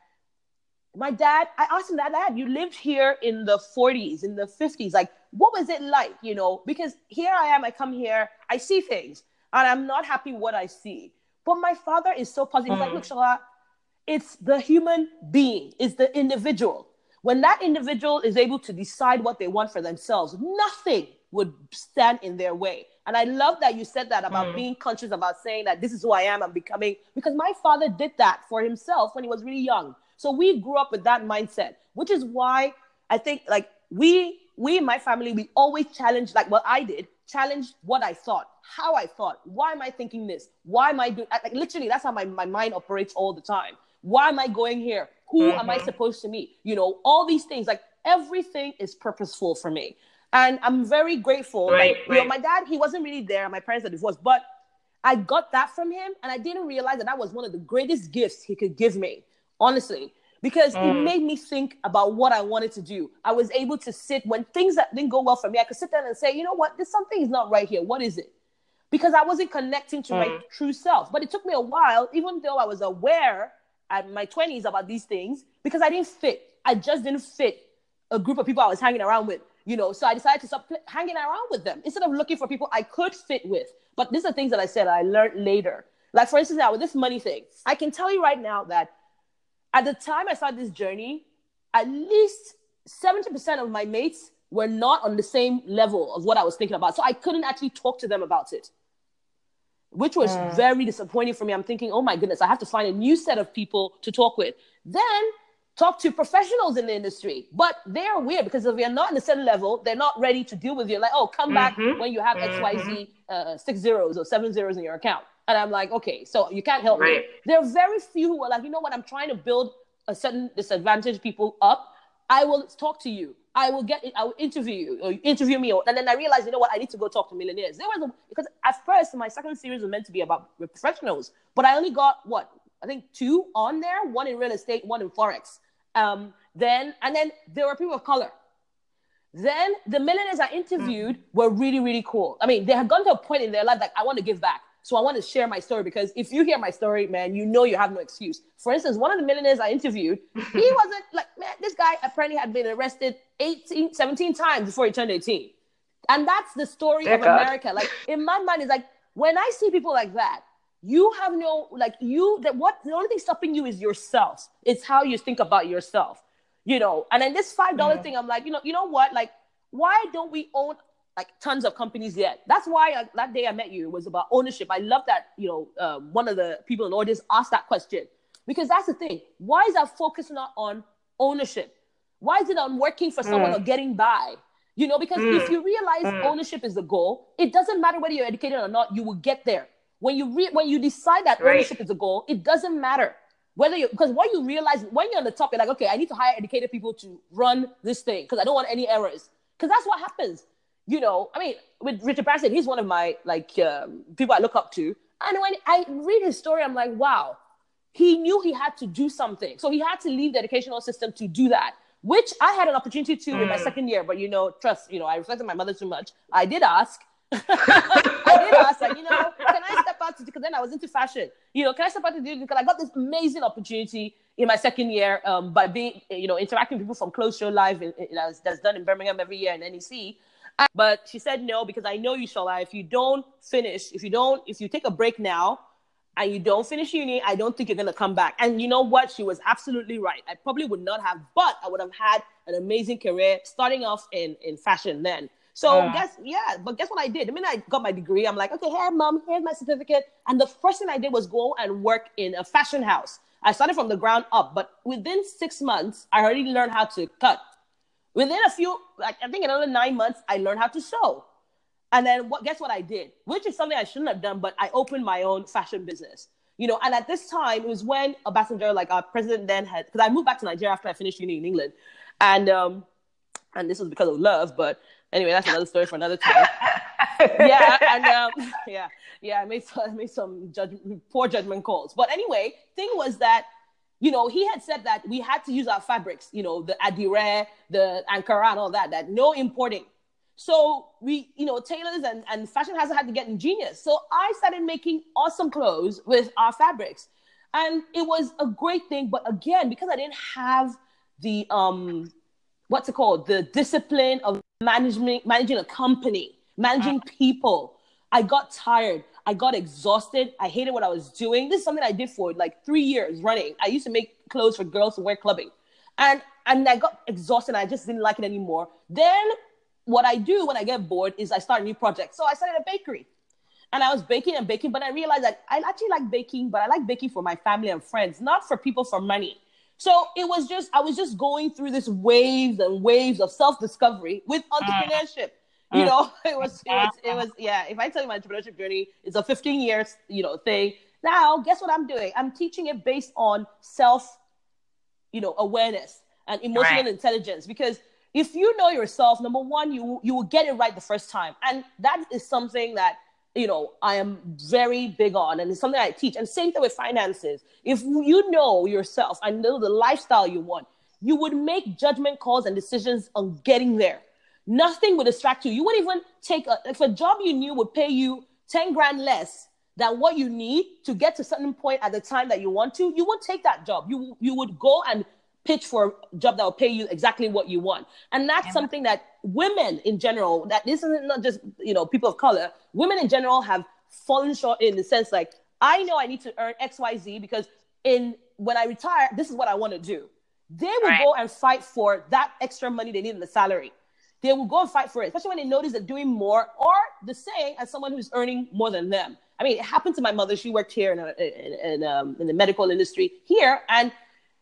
I asked him, Dad, you lived here in the 40s, in the 50s. Like, what was it like, Because here I am, I come here, I see things, and I'm not happy what I see. But my father is so positive. He's like, look, Shola, it's the human being, it's the individual. When that individual is able to decide what they want for themselves, nothing would stand in their way. And I love that you said that about being conscious about saying that this is who I am, I'm becoming, because my father did that for himself when he was really young. So we grew up with that mindset, which is why I think like we in my family, we always challenged, like what I did, challenged what I thought, how I thought, why am I thinking this? Why am I doing, like literally that's how my mind operates all the time. Why am I going here? Who am I supposed to meet? All these things, like everything is purposeful for me. And I'm very grateful. Right. My dad, he wasn't really there. My parents are divorced, but I got that from him. And I didn't realize that was one of the greatest gifts he could give me, honestly, because it made me think about what I wanted to do. I was able to sit when things that didn't go well for me, I could sit down and say, you know what, there's something is not right here. What is it? Because I wasn't connecting to my true self. But it took me a while, even though I was aware at my 20s about these things, because I didn't fit. I just didn't fit a group of people I was hanging around with, So I decided to stop hanging around with them instead of looking for people I could fit with. But these are things that I said I learned later. Like, for instance, now with this money thing, I can tell you right now that at the time I started this journey, at least 70% of my mates were not on the same level of what I was thinking about. So I couldn't actually talk to them about it, which was very disappointing for me. I'm thinking, oh my goodness, I have to find a new set of people to talk with. Then talk to professionals in the industry. But they're weird because if you're not in the same level, they're not ready to deal with you. Like, oh, come back when you have XYZ 6 zeros or 7 zeros in your account. And I'm like, okay, so you can't help me. There are very few who are like, you know what, I'm trying to build a certain disadvantaged people up. I will talk to you. I will interview you, or interview me. And then I realized, you know what, I need to go talk to millionaires. Because at first, my second series was meant to be about professionals, but I only got, I think 2 on there, 1 in real estate, 1 in Forex. Then there were people of color. Then the millionaires I interviewed were really, really cool. I mean, they had gone to a point in their life like, I want to give back. So I want to share my story, because if you hear my story, man, you have no excuse. For instance, one of the millionaires I interviewed, he wasn't like, man, this guy apparently had been arrested 17 times before he turned 18. And that's the story of America. Like, in my mind, it's like, when I see people like that, you have no, like, the only thing stopping you is yourself. It's how you think about yourself, And then this $5 thing, I'm like, you know what? Like, why don't we own like tons of companies yet? That's why that day I met you, it was about ownership. I love that, one of the people in the audience asked that question, because that's the thing. Why is our focus not on ownership? Why is it on working for someone or getting by? Because if you realize ownership is the goal, it doesn't matter whether you're educated or not, you will get there. When you decide that ownership is the goal, it doesn't matter because what you realize when you're on the top, you're like, okay, I need to hire educated people to run this thing because I don't want any errors. Because that's what happens. I mean, with Richard Branson, he's one of my people I look up to. And when I read his story, I'm like, wow, he knew he had to do something. So he had to leave the educational system to do that. which I had an opportunity to in my second year. But, trust, I reflected my mother too much. I did ask. I did ask, like, can I step out because then I was into fashion. Can I step out to do it? Because I got this amazing opportunity in my second year by being, interacting with people from Close Show Live that's done in Birmingham every year in NEC. But she said no, because I know you, Shola, if you take a break now and you don't finish uni, I don't think you're going to come back. And you know what? She was absolutely right. I probably would not have, but I would have had an amazing career starting off in fashion then. So guess what I did? The minute I got my degree, I'm like, okay, here, mom, here's my certificate. And the first thing I did was go and work in a fashion house. I started from the ground up, but within 6 months, I already learned how to cut. Within I think another 9 months, I learned how to sew. And then guess what I did? Which is something I shouldn't have done, but I opened my own fashion business. And at this time, it was when Obasanjo, like our president then because I moved back to Nigeria after I finished uni in England. And this was because of love, but anyway, that's another story for another time. I made some poor judgment calls. But anyway, thing was that, he had said that we had to use our fabrics, the Adire, the Ankara and all that no importing. So we, tailors and fashion houses had to get ingenious. So I started making awesome clothes with our fabrics. And it was a great thing. But again, because I didn't have the, the discipline of managing a company, managing people, I got tired. I got exhausted. I hated what I was doing. This is something I did for like 3 years running. I used to make clothes for girls to wear clubbing. And I got exhausted. I just didn't like it anymore. Then what I do when I get bored is I start a new project. So I started a bakery. And I was baking, but I realized that I actually like baking, but I like baking for my family and friends, not for people for money. So I was just going through this waves and waves of self-discovery with entrepreneurship. It was, if I tell you my entrepreneurship journey, it's a 15 years, thing. Now, guess what I'm doing? I'm teaching it based on self, awareness and emotional intelligence. Because if you know yourself, number one, you will get it right the first time. And that is something that, I am very big on, and it's something I teach. And same thing with finances. If you know yourself and know the lifestyle you want, you would make judgment calls and decisions on getting there. Nothing would distract you. You wouldn't even if a job you knew would pay you 10 grand less than what you need to get to a certain point at the time that you want to, you won't take that job. You would go and pitch for a job that will pay you exactly what you want. And that's something that women in general, that this is not just, people of color, women in general have fallen short in the sense like, I know I need to earn XYZ because when I retire, this is what I want to do. They will go and fight for that extra money they need in the salary. They will go and fight for it, especially when they notice they're doing more or the same as someone who's earning more than them. I mean, it happened to my mother. She worked here in the medical industry here. And,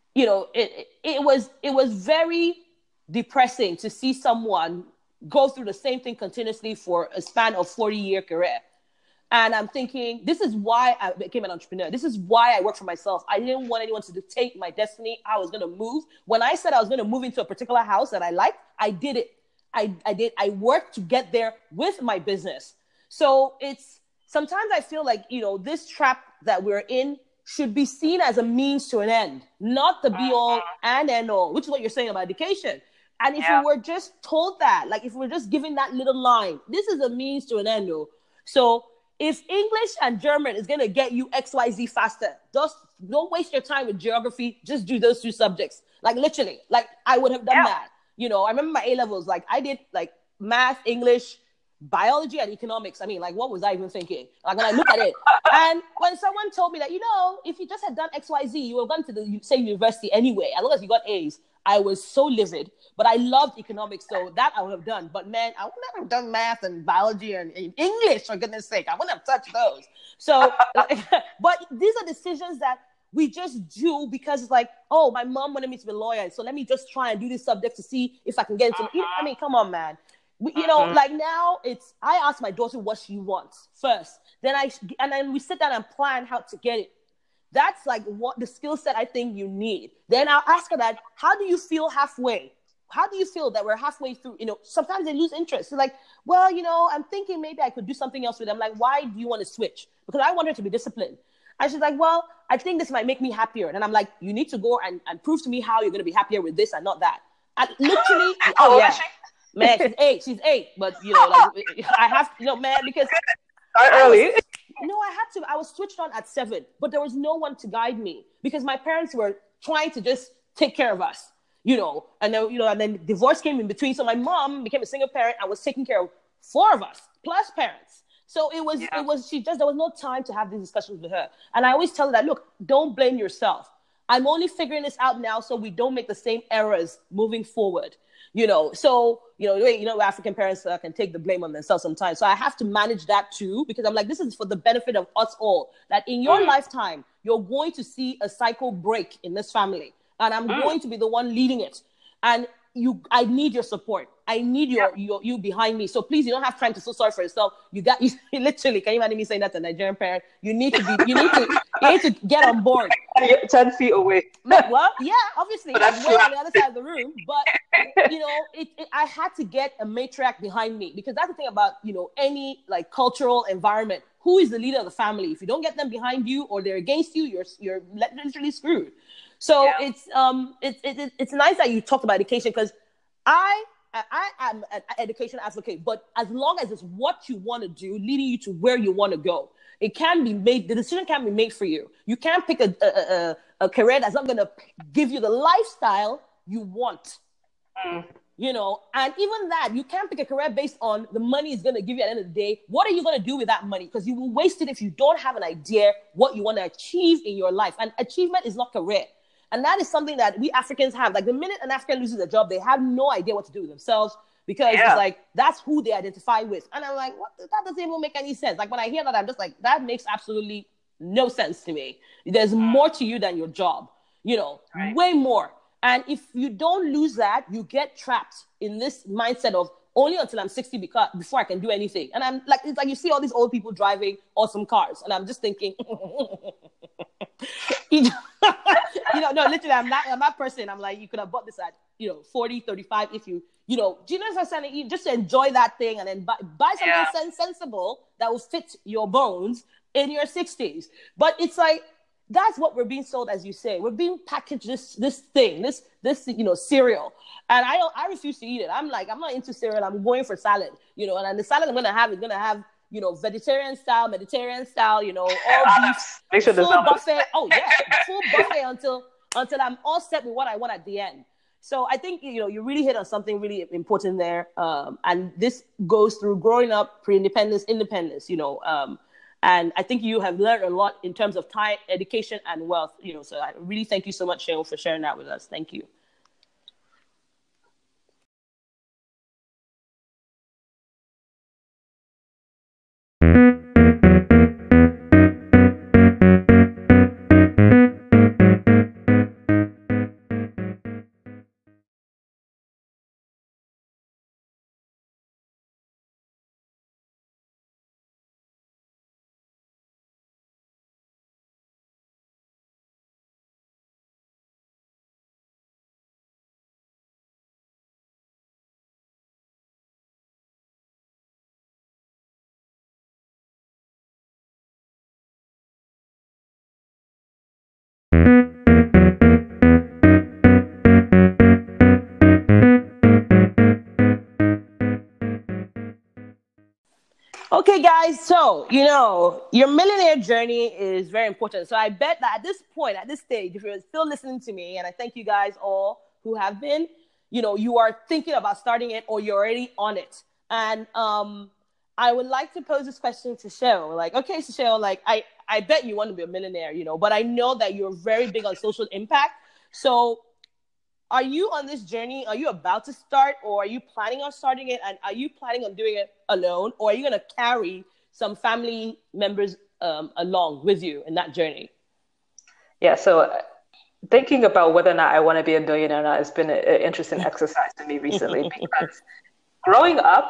it was very depressing to see someone go through the same thing continuously for a span of 40-year career. And I'm thinking, this is why I became an entrepreneur. This is why I work for myself. I didn't want anyone to dictate my destiny. I was going to move. When I said I was going to move into a particular house that I liked, I did it. I worked to get there with my business. So sometimes I feel like, this trap that we're in should be seen as a means to an end, not the be all and end all, which is what you're saying about education. And if we were just told that, like if we're just given that little line, this is a means to an end. So if English and German is going to get you XYZ faster, just don't waste your time with geography. Just do those two subjects. Like literally, like I would have done that. I remember my A-levels, like I did like math, English, biology, and economics. I mean, like what was I even thinking? Like when I look at it. And when someone told me that, if you just had done XYZ, you would have gone to the same university anyway, as long as you got A's. I was so livid, but I loved economics, so that I would have done. But man, I would never have done math and biology and English, for goodness sake. I wouldn't have touched those. So, but these are decisions that we just do because it's like, oh, my mom wanted me to be a lawyer, so let me just try and do this subject to see if I can get into. I mean, come on, man. Like now I ask my daughter what she wants first, then we sit down and plan how to get it. That's like what the skill set I think you need. Then I'll ask her that, how do you feel halfway? How do you feel that we're halfway through? Sometimes they lose interest. They're like, well, I'm thinking maybe I could do something else with them. Like, why do you want to switch? Because I want her to be disciplined. And she's like, well, I think this might make me happier. And I'm like, you need to go and prove to me how you're going to be happier with this and not that. Literally, How oh old yeah, is she? man, she's 8, but like I have, man, because Start I was, early. no, I was switched on at 7, but there was no one to guide me because my parents were trying to just take care of us, and then, and then divorce came in between. So my mom became a single parent. I was taking care of 4 of us plus parents. So there was no time to have these discussions with her. And I always tell her that, look, don't blame yourself. I'm only figuring this out now so we don't make the same errors moving forward. So African parents can take the blame on themselves sometimes. So I have to manage that too, because I'm like, this is for the benefit of us all. That in your lifetime, you're going to see a cycle break in this family, and I'm going to be the one leading it. And I need your support. I need you behind me. So please, you don't have time to feel sorry for yourself. You literally, can you imagine me saying that to a Nigerian parent? You need to get on board. 10 feet away. Well, yeah, obviously, I'm way on the other side of the room, but I had to get a matriarch behind me, because that's the thing about any like cultural environment. Who is the leader of the family? If you don't get them behind you, or they're against you, you're literally screwed. So it's nice that you talked about education, because I am an education advocate, but as long as it's what you want to do, leading you to where you want to go, it can be made. The decision can be made for you. You can't pick a career that's not going to give you the lifestyle you want. And even that, you can't pick a career based on the money it's going to give you at the end of the day. What are you going to do with that money? Because you will waste it if you don't have an idea what you want to achieve in your life. And achievement is not career. And that is something that we Africans have. Like, the minute an African loses a job, they have no idea what to do with themselves, because it's like, that's who they identify with. And I'm like, what? That doesn't even make any sense. Like, when I hear that, I'm just like, that makes absolutely no sense to me. There's more to you than your job, way more. And if you don't lose that, you get trapped in this mindset of only until I'm 60 before I can do anything. And I'm like, it's like you see all these old people driving awesome cars, and I'm just thinking, no, literally, I'm that person. I'm like, you could have bought this at 40, 35 if you, do you know what I'm saying? You just enjoy that thing, and then buy something sensible that will fit your bones in your 60s. But it's like, that's what we're being sold, as you say. We're being packaged this thing, this cereal, and I refuse to eat it. I'm like, I'm not into cereal. I'm going for salad, and the salad I'm gonna have is gonna have vegetarian style, Mediterranean style, all beef, make sure full buffet. Oh yeah, full buffet until I'm all set with what I want at the end. So I think you really hit on something really important there, and this goes through growing up, pre-independence, independence, and I think you have learned a lot in terms of time, education, and wealth. So I really thank you so much, Sheol, for sharing that with us. Thank you. Okay, guys, so, your millionaire journey is very important. So I bet that at this point, at this stage, if you're still listening to me, and I thank you guys all who have been, you are thinking about starting it, or you're already on it. And I would like to pose this question to Sheol. Like, okay, so Sheol, like, I bet you want to be a millionaire, but I know that you're very big on social impact. So are you on this journey? Are you about to start, or are you planning on starting it? And are you planning on doing it alone, or are you going to carry some family members along with you in that journey? Yeah, so thinking about whether or not I want to be a millionaire or not has been an interesting exercise to me recently, because growing up,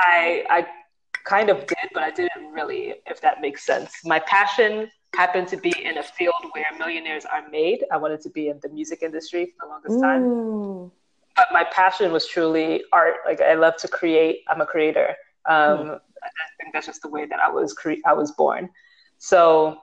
I kind of did, but I didn't really, if that makes sense. My passion happened to be in a field where millionaires are made. I wanted to be in the music industry for the longest time. But my passion was truly art. Like, I love to create. I'm a creator. I think that's just the way that I was born. So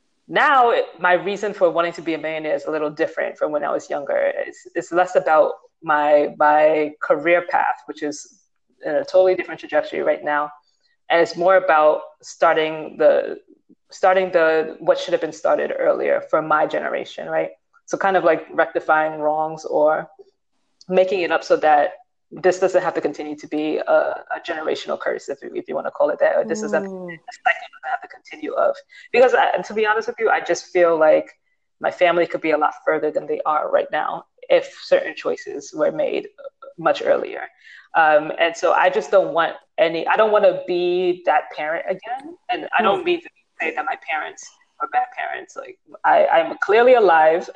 now my reason for wanting to be a millionaire is a little different from when I was younger. It's less about my career path, which is in a totally different trajectory right now. And it's more about starting the what should have been started earlier for my generation, right? So kind of like rectifying wrongs or making it up so that this doesn't have to continue to be a generational curse, if you want to call it that. Or this doesn't, this cycle doesn't have to continue of. Because to be honest with you, I just feel like my family could be a lot further than they are right now if certain choices were made much earlier. And so I just don't want I don't want to be that parent again. And I don't mean to say that my parents are bad parents. Like I'm clearly alive.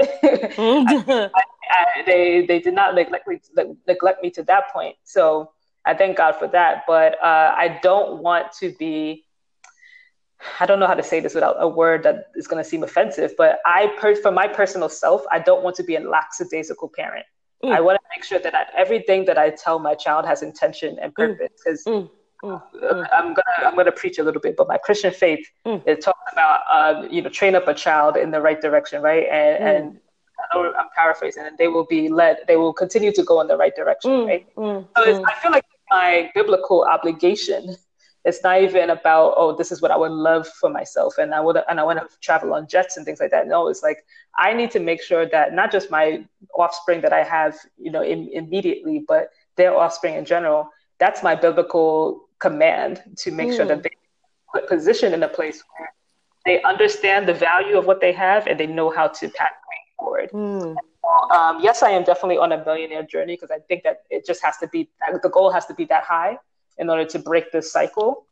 They did not neglect me to that point. So I thank God for that. But I don't want to be, I don't know how to say this without a word that is going to seem offensive, but for my personal self, I don't want to be a lackadaisical parent. I want to make sure that everything that I tell my child has intention and purpose. Because I'm gonna preach a little bit, but my Christian faith, it talks about train up a child in the right direction, right? And I know I'm paraphrasing, and they will continue to go in the right direction, right? So I feel like my biblical obligation. It's not even about, oh, this is what I would love for myself, and I want to travel on jets and things like that. No, it's like I need to make sure that not just my offspring that I have, immediately, but their offspring in general. That's my biblical command, to make sure that they put position in a place where they understand the value of what they have and they know how to path forward. Yes, I am definitely on a millionaire journey, because I think that it just has to be, the goal has to be that high in order to break this cycle.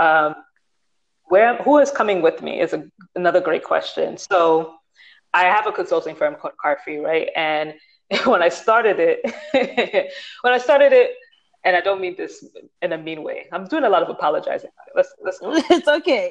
Who is coming with me is another great question. So I have a consulting firm called Carfree, right? And when I started it, and I don't mean this in a mean way, I'm doing a lot of apologizing. Let's go. It's okay.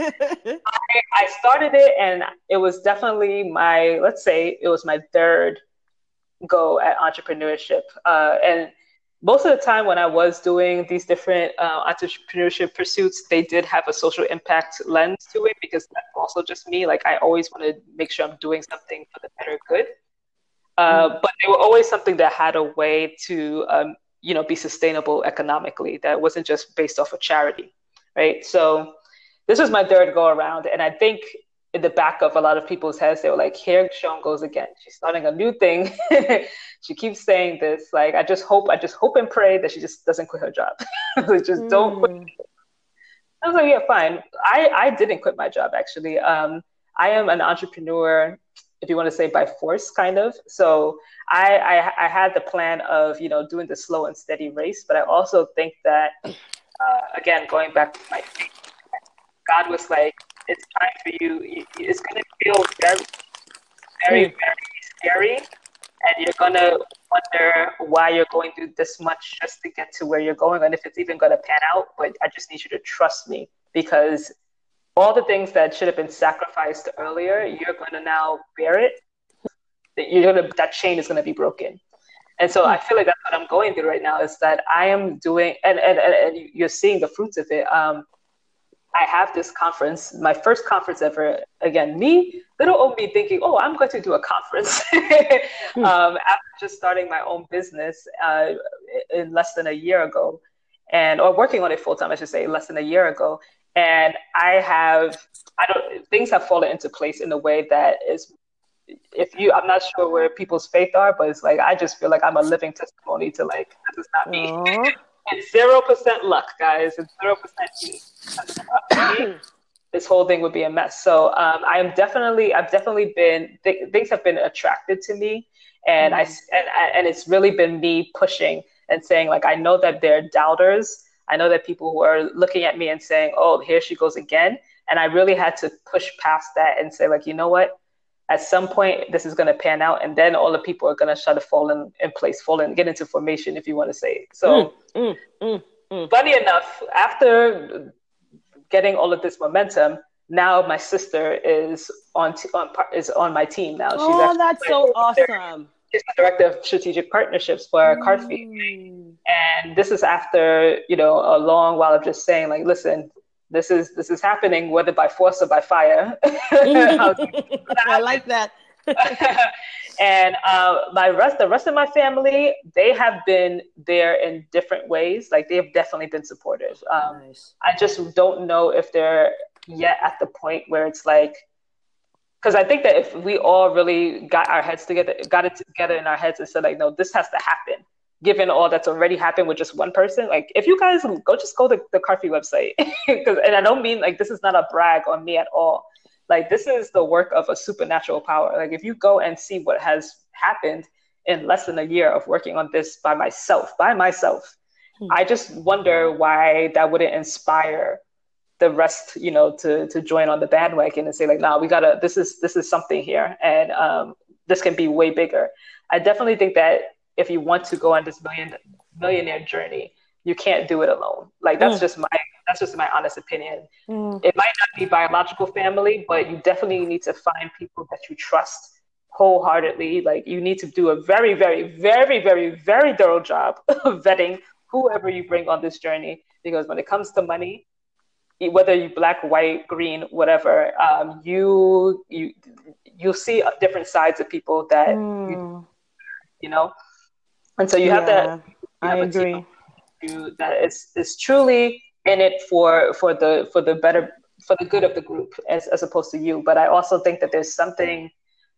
I started it, and it was definitely my third go at entrepreneurship. And most of the time when I was doing these different entrepreneurship pursuits, they did have a social impact lens to it, because that's also just me. Like, I always want to make sure I'm doing something for the better good. But they were always something that had a way to, be sustainable economically, that wasn't just based off of charity, right? So this was my third go around. And I think in the back of a lot of people's heads, they were like, here Sean goes again. She's starting a new thing. She keeps saying this. Like, I just hope and pray that she just doesn't quit her job. Just don't quit. I was like, yeah, fine. I didn't quit my job, actually. I am an entrepreneur, if you want to say by force, kind of. So I had the plan of, doing the slow and steady race. But I also think that, again, going back to my faith, God was like, it's time for you. It's going to feel very, very, very scary. And you're going to wonder why you're going through this much just to get to where you're going, and if it's even going to pan out. But I just need you to trust me, because all the things that should have been sacrificed earlier, you're going to now bear it. That chain is going to be broken. And so I feel like that's what I'm going through right now, is that I am doing, and you're seeing the fruits of it. I have this conference, my first conference ever. Again, little old me thinking, oh, I'm going to do a conference after just starting my own business in less than a year ago, or working on it full time, I should say, less than a year ago. And things have fallen into place in a way that is, I'm not sure where people's faith are, but it's like, I just feel like I'm a living testimony to, like, this is not me. It's 0% luck, guys. It's 0% me. This whole thing would be a mess. So I've definitely been, things have been attracted to me, and and it's really been me pushing and saying, like, I know that there are doubters. I know that people who are looking at me and saying, oh, here she goes again. And I really had to push past that and say, like, you know what? At some point, this is going to pan out, and then all the people are going to start to fall in place, get into formation, if you want to say. So, funny enough, after getting all of this momentum, now my sister is on my team now. She's that's so awesome. She's the director of strategic partnerships for Carfree, and this is after a long while of just saying, like, listen, this is happening, whether by force or by fire. I like that. And the rest of my family, they have been there in different ways. Like they have definitely been supportive. Nice. I just don't know if they're yet at the point where it's like, because I think that if we all really got it together in our heads and said like, no, this has to happen, given all that's already happened with just one person. Like if you guys go to the Carfree website, and I don't mean like this is not a brag on me at all. Like this is the work of a supernatural power. Like if you go and see what has happened in less than a year of working on this by myself, I just wonder why that wouldn't inspire the rest, to join on the bandwagon and say like, nah, we gotta, this is something here. And this can be way bigger. I definitely think that if you want to go on this millionaire journey, you can't do it alone. Like that's just my honest opinion. It might not be biological family, but you definitely need to find people that you trust wholeheartedly. Like you need to do a very, very, very, very, very thorough job of vetting whoever you bring on this journey. Because when it comes to money, whether you black, white, green, whatever, you'll see different sides of people that you know, and so you have that. I agree. That is truly in it for the better, for the good of the group as opposed to you. But I also think that there's something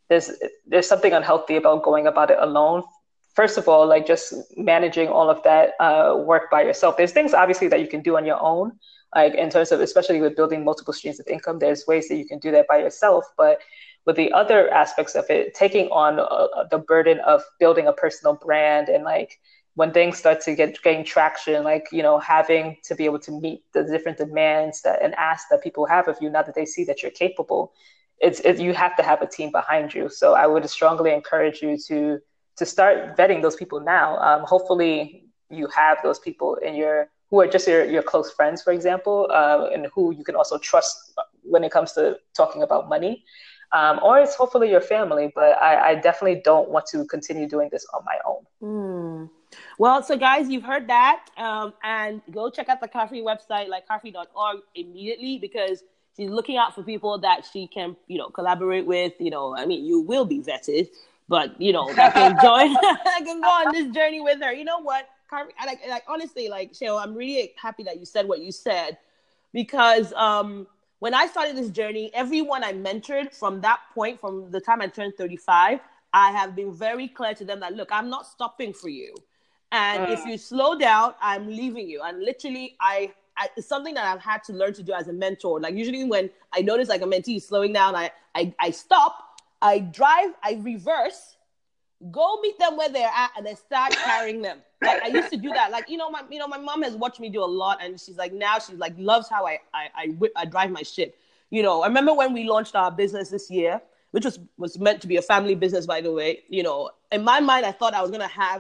unhealthy about going about it alone. First of all, like just managing all of that work by yourself. There's things obviously that you can do on your own, like in terms of, especially with building multiple streams of income, there's ways that you can do that by yourself. But with the other aspects of it, taking on the burden of building a personal brand, and like when things start to gain traction, like, having to be able to meet the different demands and asks that people have of you, now that they see that you're capable, you have to have a team behind you. So I would strongly encourage you to start vetting those people now. Hopefully you have those in who are just your close friends, for example, and who you can also trust when it comes to talking about money. Or it's hopefully your family, but I definitely don't want to continue doing this on my own. Well, so guys, you've heard that, and go check out the Carfree website, like carfree.org, immediately, because she's looking out for people that she can, collaborate with. You will be vetted, but that can join, I can go on this journey with her. You know what, Carfree, like honestly, like Cheryl, I'm really happy that you said what you said, because when I started this journey, everyone I mentored from that point, from the time I turned 35, I have been very clear to them that, look, I'm not stopping for you. And if you slow down, I'm leaving you. And literally, it's something that I've had to learn to do as a mentor. Like usually when I notice like a mentee is slowing down, I stop, I drive, I reverse, go meet them where they're at, and then start carrying them. Like I used to do that. Like, my mom has watched me do a lot, and she's like, loves how I drive my ship. I remember when we launched our business this year, which was meant to be a family business, by the way. In my mind, I thought I was going to have,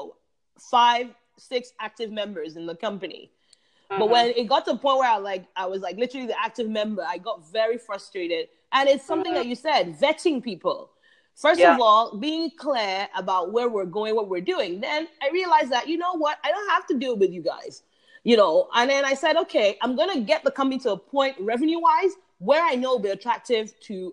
5-6 active members in the company. But when it got to the point where I was literally the active member, I got very frustrated. And it's something that you said, vetting people. First of all, being clear about where we're going, what we're doing. Then I realized that, you know what, I don't have to deal with you guys, And then I said, okay, I'm going to get the company to a point revenue-wise where I know it'll be attractive to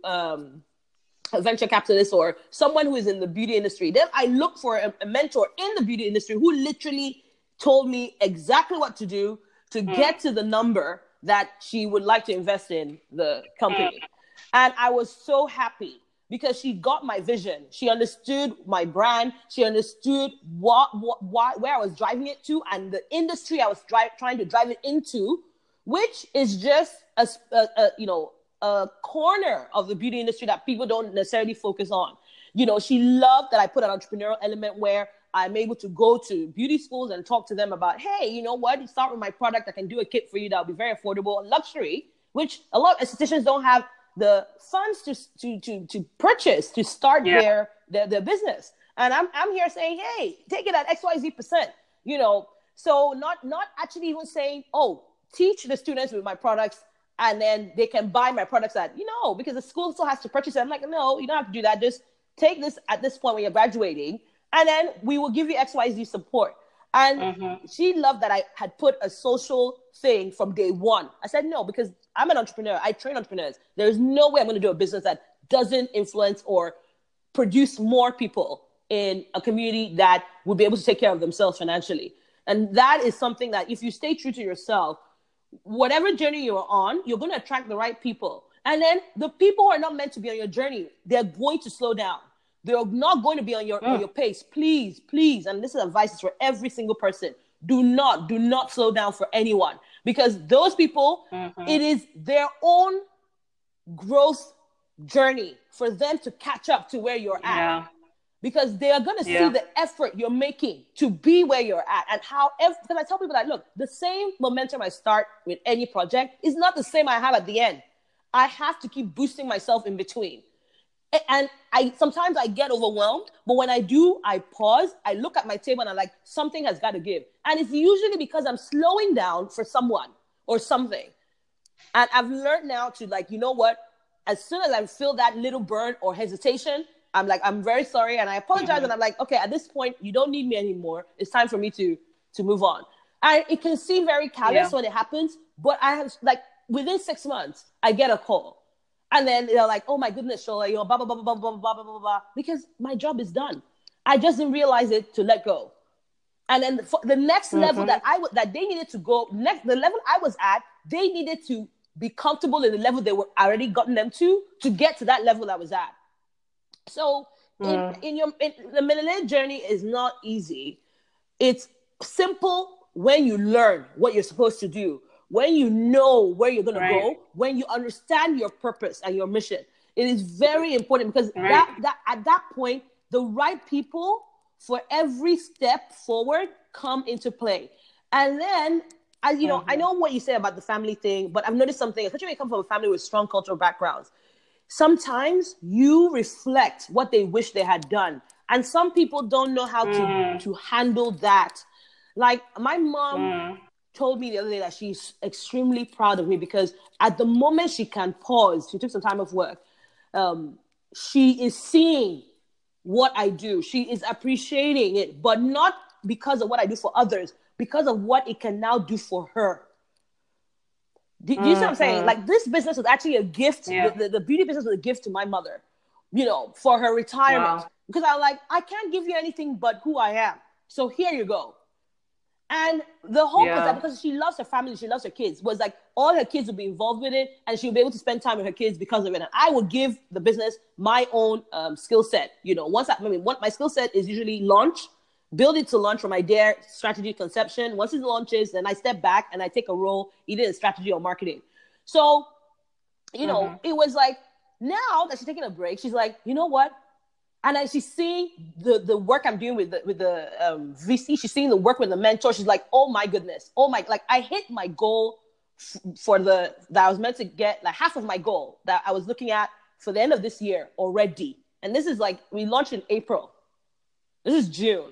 a venture capitalist or someone who is in the beauty industry. Then I look for a mentor in the beauty industry who literally told me exactly what to do to get to the number that she would like to invest in the company. And I was so happy because she got my vision. She understood my brand. She understood where I was driving it to, and the industry I was trying to drive it into, which is just a corner of the beauty industry that people don't necessarily focus on. She loved that I put an entrepreneurial element where I'm able to go to beauty schools and talk to them about, hey, you know what? You start with my product. I can do a kit for you that'll be very affordable, luxury, which a lot of estheticians don't have the funds to purchase to start their business. And I'm here saying, hey, take it at XYZ%. So not actually even saying, oh, teach the students with my products, and then they can buy my products because the school still has to purchase it. I'm like, no, you don't have to do that. Just take this at this point when you're graduating, and then we will give you XYZ support. And she loved that I had put a social thing from day one. I said, no, because I'm an entrepreneur. I train entrepreneurs. There's no way I'm going to do a business that doesn't influence or produce more people in a community that would be able to take care of themselves financially. And that is something that if you stay true to yourself, whatever journey you're on, you're going to attract the right people. And then the people who are not meant to be on your journey, they're going to slow down. They're not going to be on your pace. Please, please. And this is advice for every single person. Do not slow down for anyone, because those people, it is their own growth journey for them to catch up to where you're at. Because they are going to see the effort you're making to be where you're at. And because I tell people that, look, the same momentum I start with any project is not the same I have at the end. I have to keep boosting myself in between. And sometimes I get overwhelmed, but when I do, I pause, I look at my table and I'm like, something has got to give. And it's usually because I'm slowing down for someone or something. And I've learned now to, like, you know what? As soon as I feel that little burn or hesitation, I'm like, I'm very sorry. And I apologize. And I'm like, okay, at this point, you don't need me anymore. It's time for me to move on. And it can seem very callous when it happens, but I have, like, within 6 months, I get a call. And then they're like, oh my goodness, Shola, you know, blah, blah, blah, blah, blah, blah, blah, blah, blah, because my job is done. I just didn't realize it to let go. And then the next level that they needed to go, the level I was at, they needed to be comfortable in the level they were already gotten them to get to that level I was at. So the millionaire journey is not easy. It's simple when you learn what you're supposed to do, when you know where you're going to go, when you understand your purpose and your mission. It is very important, because that at that point, the right people for every step forward come into play. And then, as you know, I know what you say about the family thing, but I've noticed something, especially when you come from a family with strong cultural backgrounds. Sometimes you reflect what they wish they had done. And some people don't know how to handle that. Like, my mom told me the other day that she's extremely proud of me, because at the moment she can pause, she took some time off work, she is seeing what I do. She is appreciating it, but not because of what I do for others, because of what it can now do for her. Do you see what I'm saying? Like, this business was actually a gift. The beauty business was a gift to my mother, you know, for her retirement. Wow. Because I was like, I can't give you anything but who I am. So here you go. And the hope was that because she loves her family, she loves her kids, was like all her kids would be involved with it, and she'll be able to spend time with her kids because of it. And I would give the business my own skill set. You know, what my skill set is usually launch, build it to launch from idea, strategy, conception. Once it launches, then I step back and I take a role either in strategy or marketing. So, you know, it was like, now that she's taking a break, she's like, you know what? And then she's seeing the work I'm doing with the VC. She's seeing the work with the mentor. She's like, oh my goodness. Like, I hit my goal that I was meant to get, like half of my goal that I was looking at for the end of this year already. And this is like, we launched in April. This is June.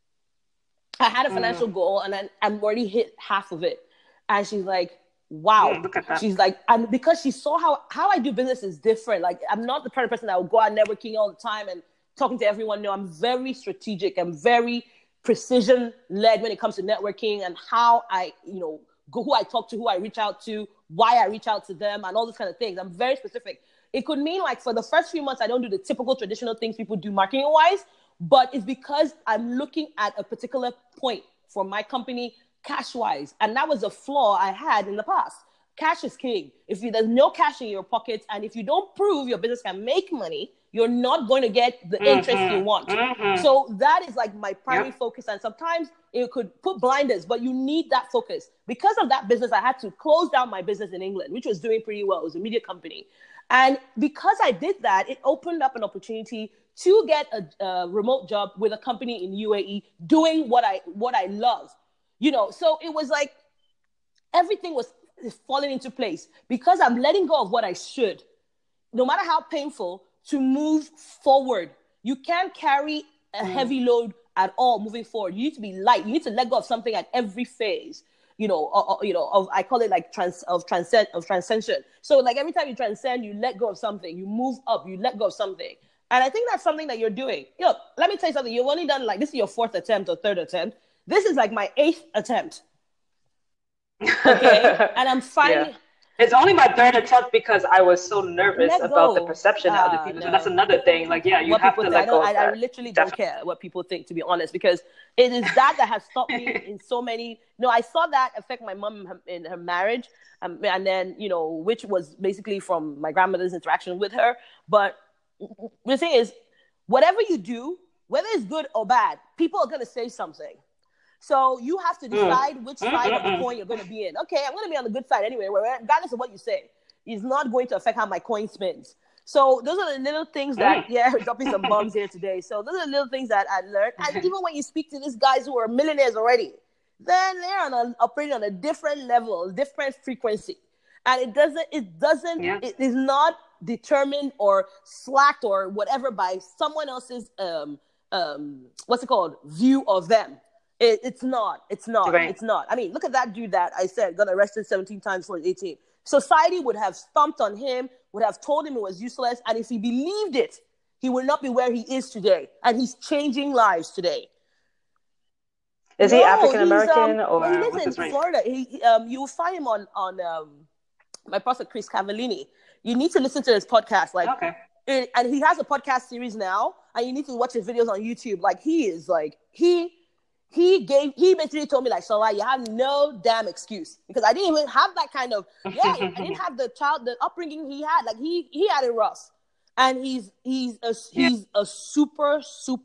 I had a financial goal, and then I'm already hit half of it. And she's like, wow. Look at that. She's like, and because she saw how I do business is different. Like, I'm not the kind of person that will go out networking all the time and talking to everyone. No, I'm very strategic. I'm very precision led when it comes to networking and how I, you know, who I talk to, who I reach out to, why I reach out to them, and all those kind of things. I'm very specific. It could mean, like, for the first few months, I don't do the typical traditional things people do marketing wise, but it's because I'm looking at a particular point for my company cash wise. And that was a flaw I had in the past. Cash is king. If there's no cash in your pockets, and if you don't prove your business can make money, you're not going to get the interest you want. So that is like my primary focus. And sometimes it could put blinders, but you need that focus. Because of that business, I had to close down my business in England, which was doing pretty well. It was a media company. And because I did that, it opened up an opportunity to get a remote job with a company in UAE doing what I love. You know, so it was like everything was falling into place because I'm letting go of what I should, no matter how painful, to move forward. You can't carry a heavy load at all moving forward. You need to be light. You need to let go of something at every phase. I call it like transcension. So like every time you transcend, you let go of something. You move up. You let go of something. And I think that's something that you're doing. Let me tell you something. You've only done this is your 4th attempt or 3rd attempt. This is like my 8th attempt. Okay, and I'm It's only my third attempt because I was so nervous Let about the go. perception that other people. So that's No. another thing. Like, yeah, you What have people to think. let go of I that. literally don't Definitely. care what people think, to be honest, because it is that has stopped me in so many. No, I saw that affect my mom in her marriage, and then which was basically from my grandmother's interaction with her. But the thing is, whatever you do, whether it's good or bad, people are gonna say something. So you have to decide which side of the coin you're going to be in. Okay, I'm going to be on the good side anyway, regardless of what you say. It's not going to affect how my coin spins. So those are the little things that, dropping some bombs here today. So those are the little things that I learned. And even when you speak to these guys who are millionaires already, then they're operating on a different level, different frequency. And it is not determined or slacked or whatever by someone else's, what's it called, view of them. It's not. Right. It's not. I mean, look at that dude that I said got arrested 17 times for his 18. Society would have stomped on him, would have told him it was useless. And if he believed it, he would not be where he is today. And he's changing lives today. Is he African American or he lives what's in his race? Florida. You'll find him on my prophet Chris Cavallini. You need to listen to his podcast. And he has a podcast series now, and you need to watch his videos on YouTube. Like he basically told me, like, Shola, you have no damn excuse, because I didn't even have that kind of I didn't have the upbringing he had. Like he had it rough, and he's a super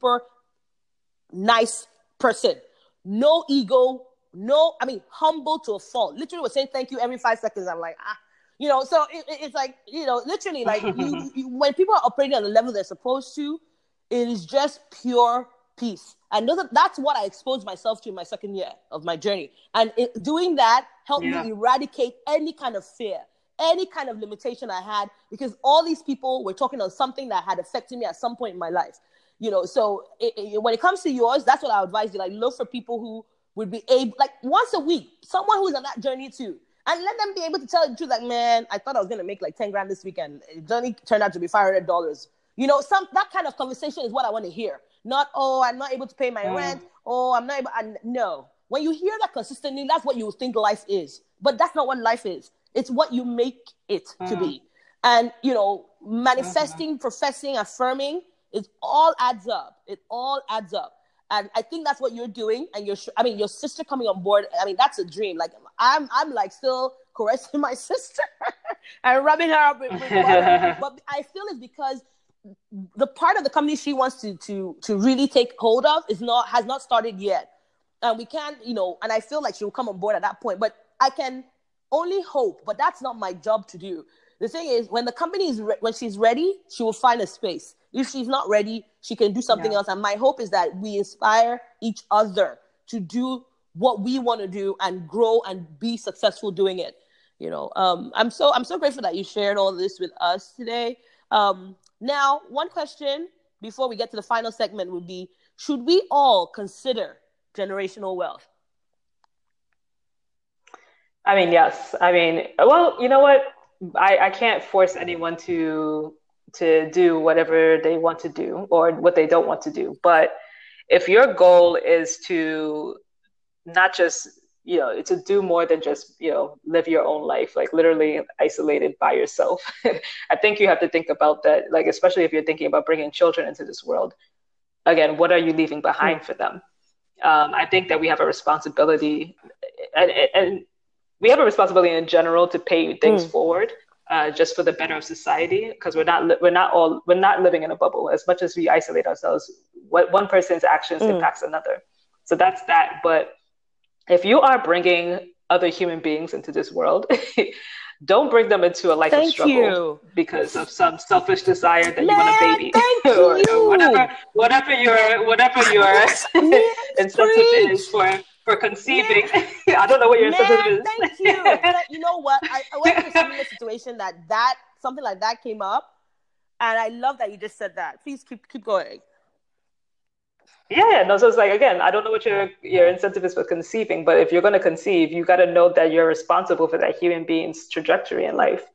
nice person. No ego, humble to a fault. Literally was saying thank you every 5 seconds. I'm like, so it's like, literally, like you when people are operating on the level they're supposed to, it is just pure peace. And that's what I exposed myself to in my second year of my journey. And doing that helped me eradicate any kind of fear, any kind of limitation I had, because all these people were talking on something that had affected me at some point in my life. So when it comes to yours, that's what I advise you. Like, look for people who would be able, like, once a week, someone who's on that journey too. And let them be able to tell the truth, like, man, I thought I was going to make like 10 grand this weekend. It only turned out to be $500. That kind of conversation is what I want to hear. Not, oh, I'm not able to pay my rent. Oh, I'm not able. No. When you hear that consistently, that's what you think life is. But that's not what life is. It's what you make it to be. And, manifesting, professing, affirming, it all adds up. It all adds up. And I think that's what you're doing. And your sister coming on board, that's a dream. Like, I'm like still caressing my sister and rubbing her up with butter. But I feel it's because the part of the company she wants to really take hold of has not started yet. And we can't, and I feel like she'll come on board at that point. But I can only hope, but that's not my job to do. The thing is, when the company when she's ready, she will find a space. If she's not ready, she can do something else. And my hope is that we inspire each other to do what we want to do and grow and be successful doing it. I'm so grateful that you shared all this with us today. Now, one question before we get to the final segment would be, should we all consider generational wealth? Yes. Well, you know what? I can't force anyone to do whatever they want to do or what they don't want to do. But if your goal is to not just, to do more than just, live your own life, like literally isolated by yourself, I think you have to think about that, like, especially if you're thinking about bringing children into this world. Again, what are you leaving behind for them? I think that we have a responsibility, and we have a responsibility in general to pay things forward, just for the better of society, because we're not living in a bubble. As much as we isolate ourselves, what one person's actions impacts another. So that's that. But if you are bringing other human beings into this world, don't bring them into a life of struggle because of some selfish desire that you want a baby or whatever your incentive is for conceiving. I don't know what your incentive is. Thank you. You know what? I went through a similar situation that something like that came up, and I love that you just said that. Please keep going. Yeah, no, so it's like, again, I don't know what your incentive is for conceiving, but if you're going to conceive, you got to know that you're responsible for that human being's trajectory in life.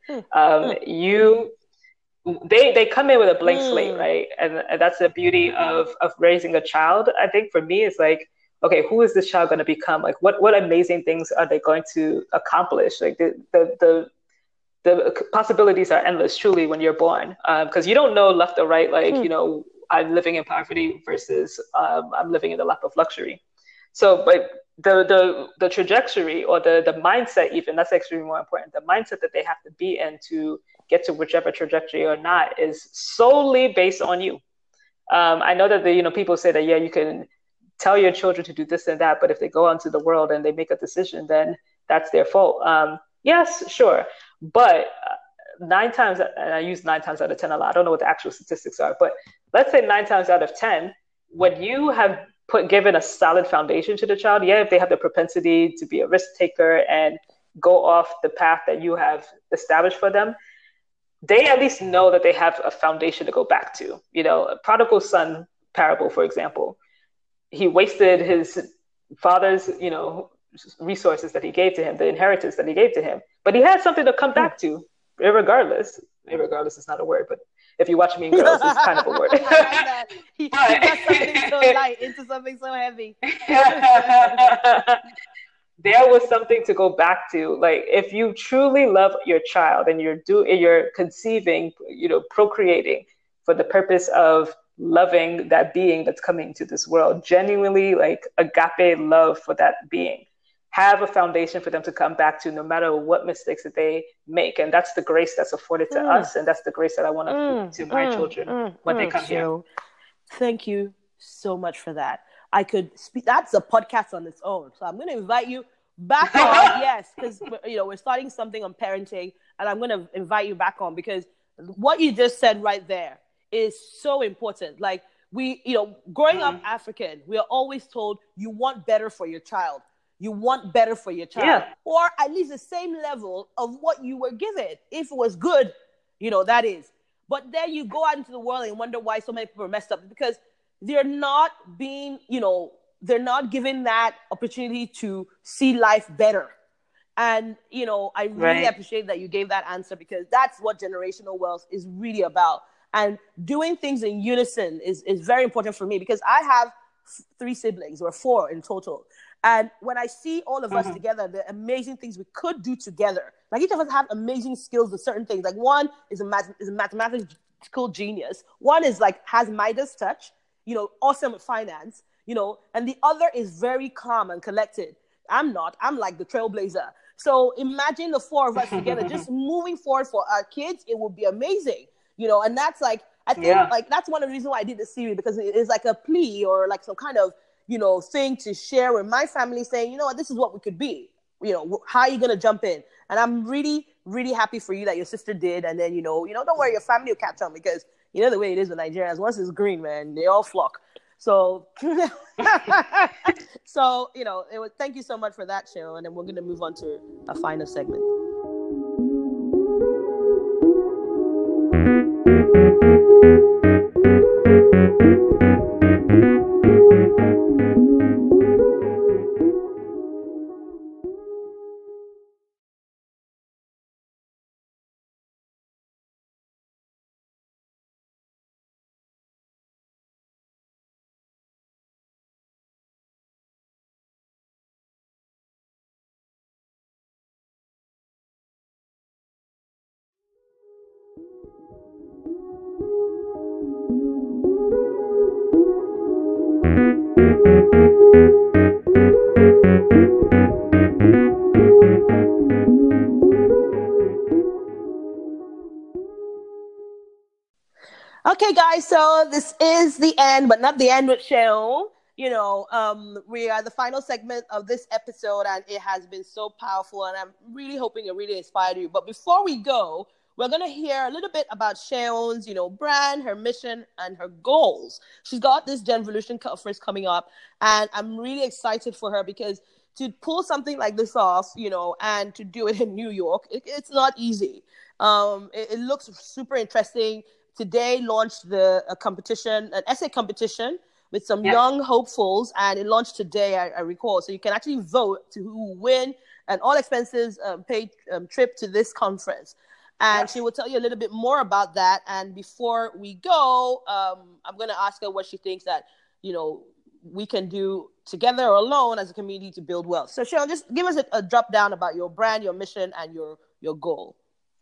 They come in with a blank slate, right? And that's the beauty of raising a child. I think for me, it's like, okay, who is this child going to become? Like, what amazing things are they going to accomplish? Like the the possibilities are endless, truly, when you're born, because you don't know left or right. Like, I'm living in poverty versus I'm living in the lap of luxury. So, but the trajectory or the mindset, even, that's extremely more important. The mindset that they have to be in to get to whichever trajectory or not is solely based on you. I know that people say that, yeah, you can tell your children to do this and that, but if they go out into the world and they make a decision, then that's their fault. Yes, sure, but 9 times, and I use 9 times out of 10 a lot. I don't know what the actual statistics are, but let's say 9 times out of 10, when you have given a solid foundation to the child, yeah, if they have the propensity to be a risk taker and go off the path that you have established for them, they at least know that they have a foundation to go back to. A prodigal son parable, for example, he wasted his father's, resources that he gave to him, the inheritance that he gave to him, but he had something to come back to, irregardless. Irregardless is not a word, but if you watch Mean Girls, it's kind of a word. I like that. He got something so light into something so heavy. There was something to go back to. Like, if you truly love your child and you're conceiving, procreating for the purpose of loving that being that's coming to this world, genuinely, like, agape love for that being, have a foundation for them to come back to, no matter what mistakes that they make. And that's the grace that's afforded to us, and that's the grace that I want to my children when they come here. Thank you so much for that. I could speak. That's a podcast on its own. So I'm going to invite you back on. Yes, because we're starting something on parenting, and I'm going to invite you back on, because what you just said right there is so important. Like, we, growing up African, we are always told you want better for your child. You want better for your child, or at least the same level of what you were given. If it was good, that is. But then you go out into the world and wonder why so many people are messed up, because they're not being, they're not given that opportunity to see life better. And, I really appreciate that you gave that answer, because that's what generational wealth is really about. And doing things in unison is very important for me, because I have 3 siblings, or 4 in total. And when I see all of us together, the amazing things we could do together, like each of us have amazing skills with certain things. Like, one is a mathematical genius. One is has Midas touch, awesome at finance, and the other is very calm and collected. I'm not. I'm like the trailblazer. So imagine the 4 of us together, just moving forward for our kids. It would be amazing, and that's I think that's one of the reasons why I did the series, because it is like a plea, or like some kind of, thing to share with my family, saying, this is what we could be. How are you going to jump in? And I'm really, really happy for you that your sister did. And then, don't worry, your family will catch on, because the way it is with Nigerians, once it's green, man, they all flock. So, thank you so much for that, Cheryl. And then we're going to move on to a final segment. Okay, guys, so this is the end, but not the end with Cheryl. We are the final segment of this episode, and it has been so powerful, and I'm really hoping it really inspired you. But before we go, we're going to hear a little bit about Cheryl's, brand, her mission, and her goals. She's got this Genvolution conference coming up, and I'm really excited for her, because to pull something like this off, and to do it in New York, it's not easy. It looks super interesting. Today launched a competition, an essay competition with some young hopefuls, and it launched today, I recall. So you can actually vote to who will win an all expenses paid trip to this conference. And she will tell you a little bit more about that. And before we go, I'm going to ask her what she thinks that, we can do together or alone as a community to build wealth. So Cheryl, just give us a drop down about your brand, your mission, and your goal.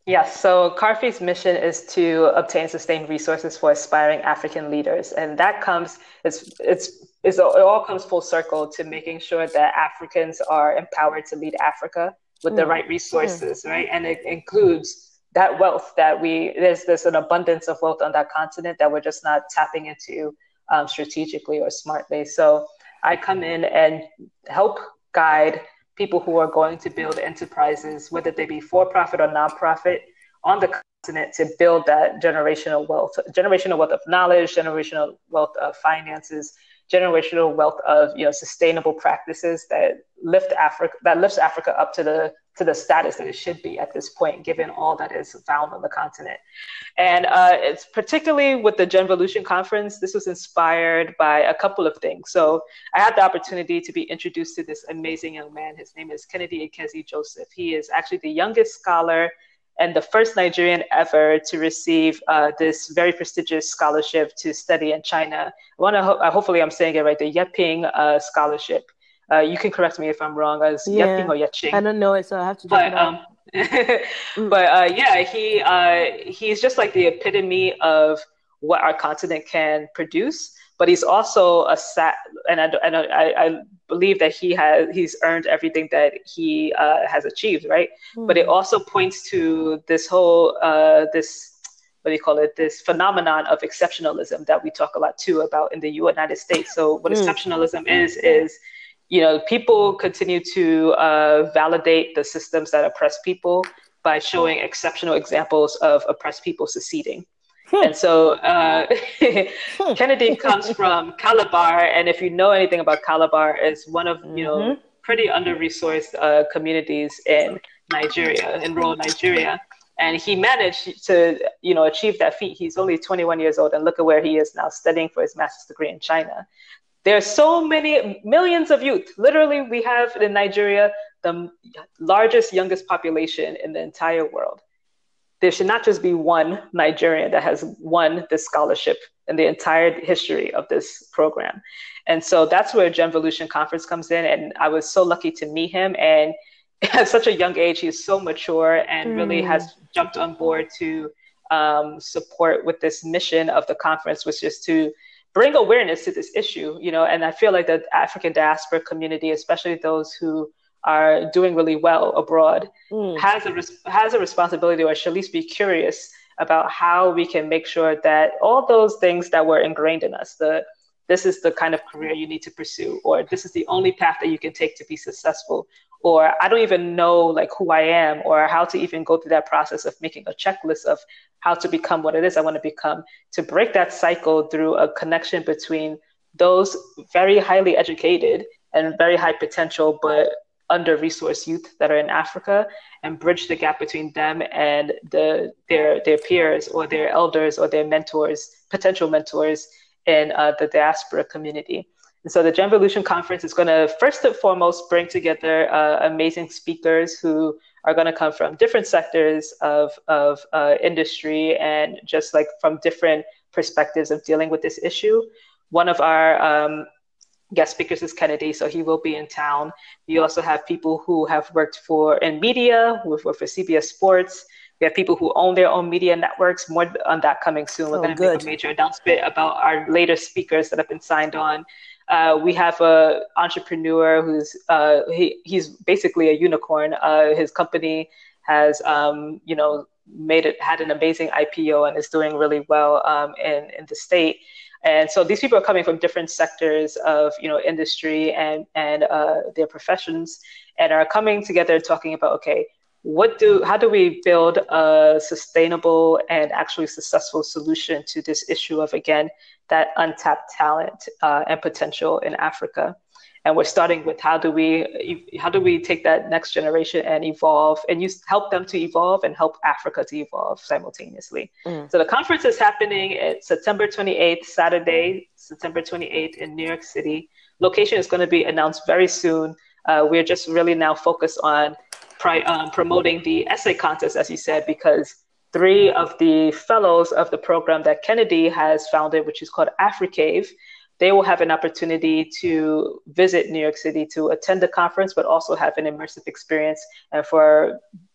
Yes, so CARFI's mission is to obtain sustained resources for aspiring African leaders, and that comes it all comes full circle to making sure that Africans are empowered to lead Africa with the right resources, right? And it includes that wealth that there's an abundance of wealth on that continent that we're just not tapping into strategically or smartly. So I come in and help guide people who are going to build enterprises, whether they be for profit or nonprofit, on the continent to build that generational wealth of knowledge, generational wealth of finances, generational wealth of sustainable practices that lifts Africa up to the status that it should be at this point, given all that is found on the continent. And it's particularly with the Genvolution Conference, this was inspired by a couple of things. So I had the opportunity to be introduced to this amazing young man. His name is Kennedy Ikezi Joseph. He is actually the youngest scholar and the first Nigerian ever to receive this very prestigious scholarship to study in China. Hopefully I'm saying it right, the Yeping Scholarship. You can correct me if I'm wrong, as Yeping or Yeching. I don't know it, so I have to check it out. He's just like the epitome of what our continent can produce. But he's also I believe that he's earned everything that he has achieved, right? But it also points to this whole this phenomenon of exceptionalism that we talk a lot too about in the United States. So what exceptionalism is people continue to validate the systems that oppress people by showing exceptional examples of oppressed people succeeding. And so Kennedy comes from Calabar, and if you know anything about Calabar, it's one of pretty under-resourced communities in Nigeria, in rural Nigeria. And he managed to achieve that feat. He's only 21 years old, and look at where he is now, studying for his master's degree in China. There are so many millions of youth. Literally, we have in Nigeria the largest, youngest population in the entire world. There should not just be one Nigerian that has won this scholarship in the entire history of this program. And so that's where Genvolution Conference comes in. And I was so lucky to meet him. And at such a young age, he's so mature and really has jumped on board to support with this mission of the conference, which is to bring awareness to this issue, and I feel like the African diaspora community, especially those who are doing really well abroad, has a responsibility, or should at least be curious about how we can make sure that all those things that were ingrained in us, this is the kind of career you need to pursue, or this is the only path that you can take to be successful, or I don't even know who I am, or how to even go through that process of making a checklist of how to become what it is I want to become, to break that cycle through a connection between those very highly educated and very high potential, but under-resourced youth that are in Africa, and bridge the gap between them and their peers or their elders or their mentors, potential mentors in the diaspora community. And so the Genvolution Conference is going to first and foremost bring together amazing speakers who are going to come from different sectors of industry and just from different perspectives of dealing with this issue. One of our guest speakers is Kennedy, so he will be in town. We also have people who have worked in media, who have worked for CBS Sports. We have people who own their own media networks. More on that coming soon. We're going to make a major announcement about our latest speakers that have been signed on. We have an entrepreneur who's he's basically a unicorn. His company has had an amazing IPO and is doing really well in the state. And so these people are coming from different sectors of industry and their professions, and are coming together talking about, okay, how do we build a sustainable and actually successful solution to this issue of, again, that untapped talent and potential in Africa? And we're starting with how do we take that next generation and evolve, and help them to evolve and help Africa to evolve simultaneously. So the conference is happening at September 28th, Saturday, September 28th in New York City. Location is going to be announced very soon. We're just really now focused on promoting the essay contest, as you said, because 3 of the fellows of the program that Kennedy has founded, which is called AfriCave, they will have an opportunity to visit New York City to attend the conference, but also have an immersive experience and for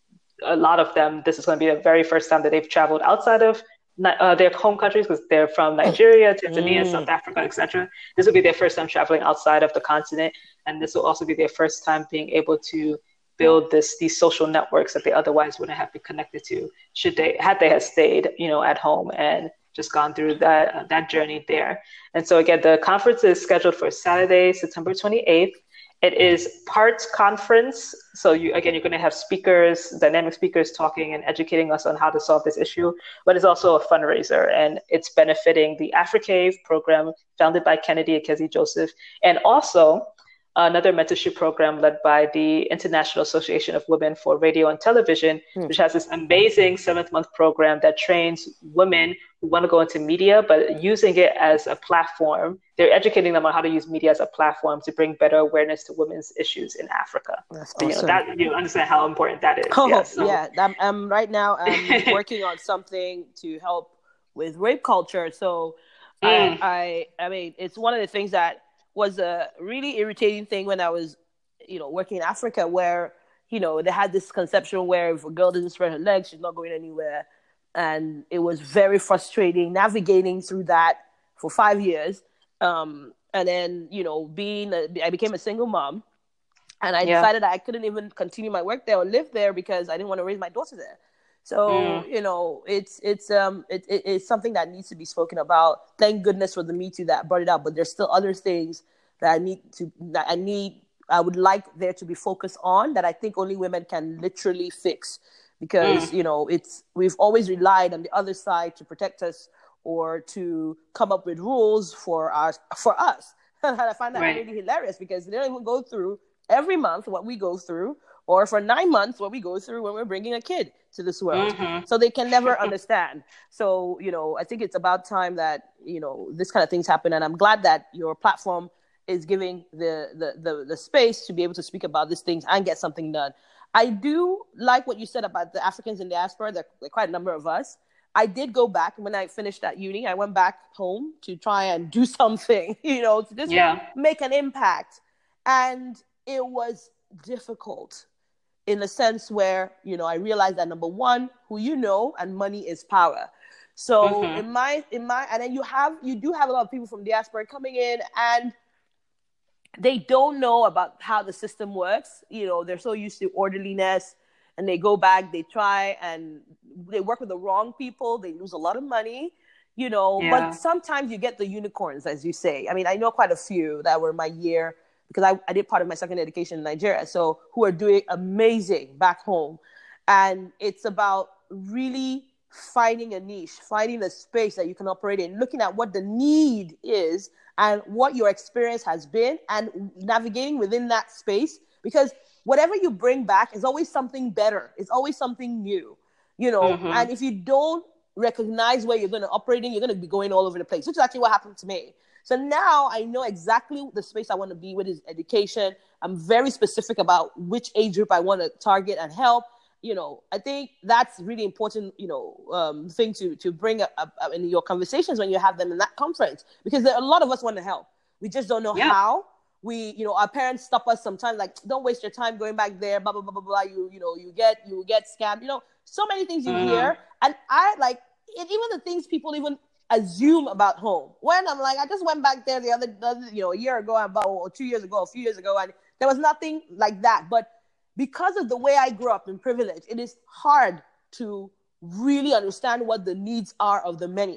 a lot of them, this is going to be the very first time that they've traveled outside of their home countries, because they're from Nigeria, Tanzania, South Africa, etc. This will be their first time traveling outside of the continent, and this will also be their first time being able to build these social networks that they otherwise wouldn't have been connected to had they stayed, at home and just gone through that journey there. And so again, the conference is scheduled for Saturday, September 28th. It is part conference. So you're going to have speakers, dynamic speakers talking and educating us on how to solve this issue, but it's also a fundraiser, and it's benefiting the AfriCAVE program founded by Kennedy Akezie Joseph, and also another mentorship program led by the International Association of Women for Radio and Television, which has this amazing 7th-month program that trains women who want to go into media, but using it as a platform. They're educating them on how to use media as a platform to bring better awareness to women's issues in Africa. That's so, awesome. You understand how important that is. Oh, yes, so. Yeah. I'm right now I'm working on something to help with rape culture. So I mean, it's one of the things that was a really irritating thing when I was, working in Africa, where, they had this conception where if a girl doesn't spread her legs, she's not going anywhere. And it was very frustrating navigating through that for 5 years. And then, I became a single mom, and I decided that I couldn't even continue my work there or live there because I didn't want to raise my daughter there. So, it's something that needs to be spoken about. Thank goodness for the Me Too that brought it up, but there's still other things that I would like there to be focused on that I think only women can literally fix, because, we've always relied on the other side to protect us or to come up with rules for us. And I find that really hilarious, because they don't even go through every month what we go through, or for 9 months what we go through when we're bringing a kid to this world. So they can never understand. So, I think it's about time that, this kind of things happen. And I'm glad that your platform is giving the space to be able to speak about these things and get something done. I do like what you said about the Africans in diaspora. There are quite a number of us. I did go back when I finished at uni. I went back home to try and do something, to just make an impact. And it was difficult in the sense where, I realized that, number one, who and money is power. So and then you do have a lot of people from diaspora coming in, and they don't know about how the system works. They're so used to orderliness, and they go back, they try, and they work with the wrong people. They lose a lot of money, but sometimes you get the unicorns, as you say. I mean, I know quite a few that were my year, because I did part of my second education in Nigeria, so who are doing amazing back home. And it's about really finding a niche, finding a space that you can operate in, looking at what the need is and what your experience has been, and navigating within that space, because whatever you bring back is always something better. It's always something new, and if you don't recognize where you're going to operate in, you're going to be going all over the place, which is actually what happened to me. So now I know exactly the space I want to be with is education. I'm very specific about which age group I want to target and help. I think that's really important, thing to bring up in your conversations when you have them in that conference, because a lot of us want to help. We just don't know how. Our parents stop us sometimes, like, don't waste your time going back there, blah, blah, blah, blah, blah. You get scammed, so many things you hear. And I even the things people even assume about home. When I'm like, I just went back there the other a year ago, or 2 years ago, a few years ago, and there was nothing like that. But because of the way I grew up in privilege, it is hard to really understand what the needs are of the many,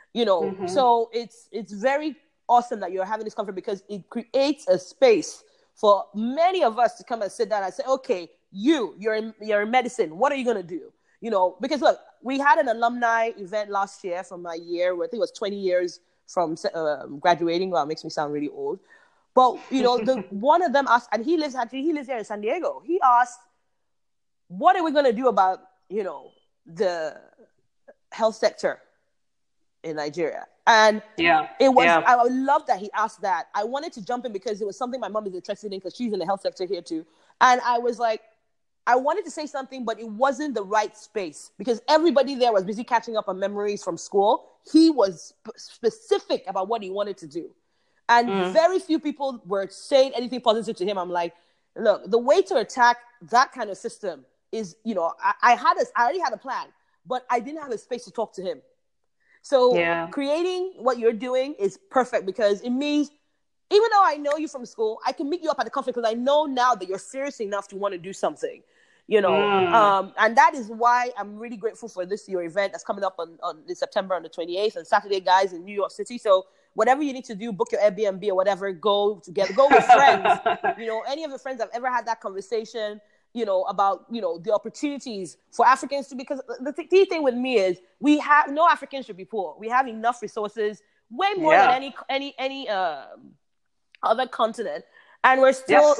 So it's very awesome that you're having this conference, because it creates a space for many of us to come and sit down and say, okay, you're in medicine. What are you going to do? Because look, we had an alumni event last year from my year, where I think it was 20 years from graduating. Well, it makes me sound really old. But, one of them asked, and he lives here in San Diego. He asked, what are we going to do about, the health sector in Nigeria? And I love that he asked that. I wanted to jump in because it was something my mom is interested in, because she's in the health sector here too. And I was like, I wanted to say something, but it wasn't the right space, because everybody there was busy catching up on memories from school. He was specific about what he wanted to do. And very few people were saying anything positive to him. I'm like, look, the way to attack that kind of system is, I already had a plan, but I didn't have a space to talk to him. So creating what you're doing is perfect because it means, even though I know you from school, I can meet you up at the conference because I know now that you're serious enough to want to do something, and that is why I'm really grateful for your event that's coming up on in September on the 28th and Saturday, guys, in New York City. So whatever you need to do, book your Airbnb or whatever, go together, go with friends. Any of the friends I've ever had that conversation, about, the opportunities for Africans to, because the key thing with me is no Africans should be poor. We have enough resources, way more than any other continent. And we're still,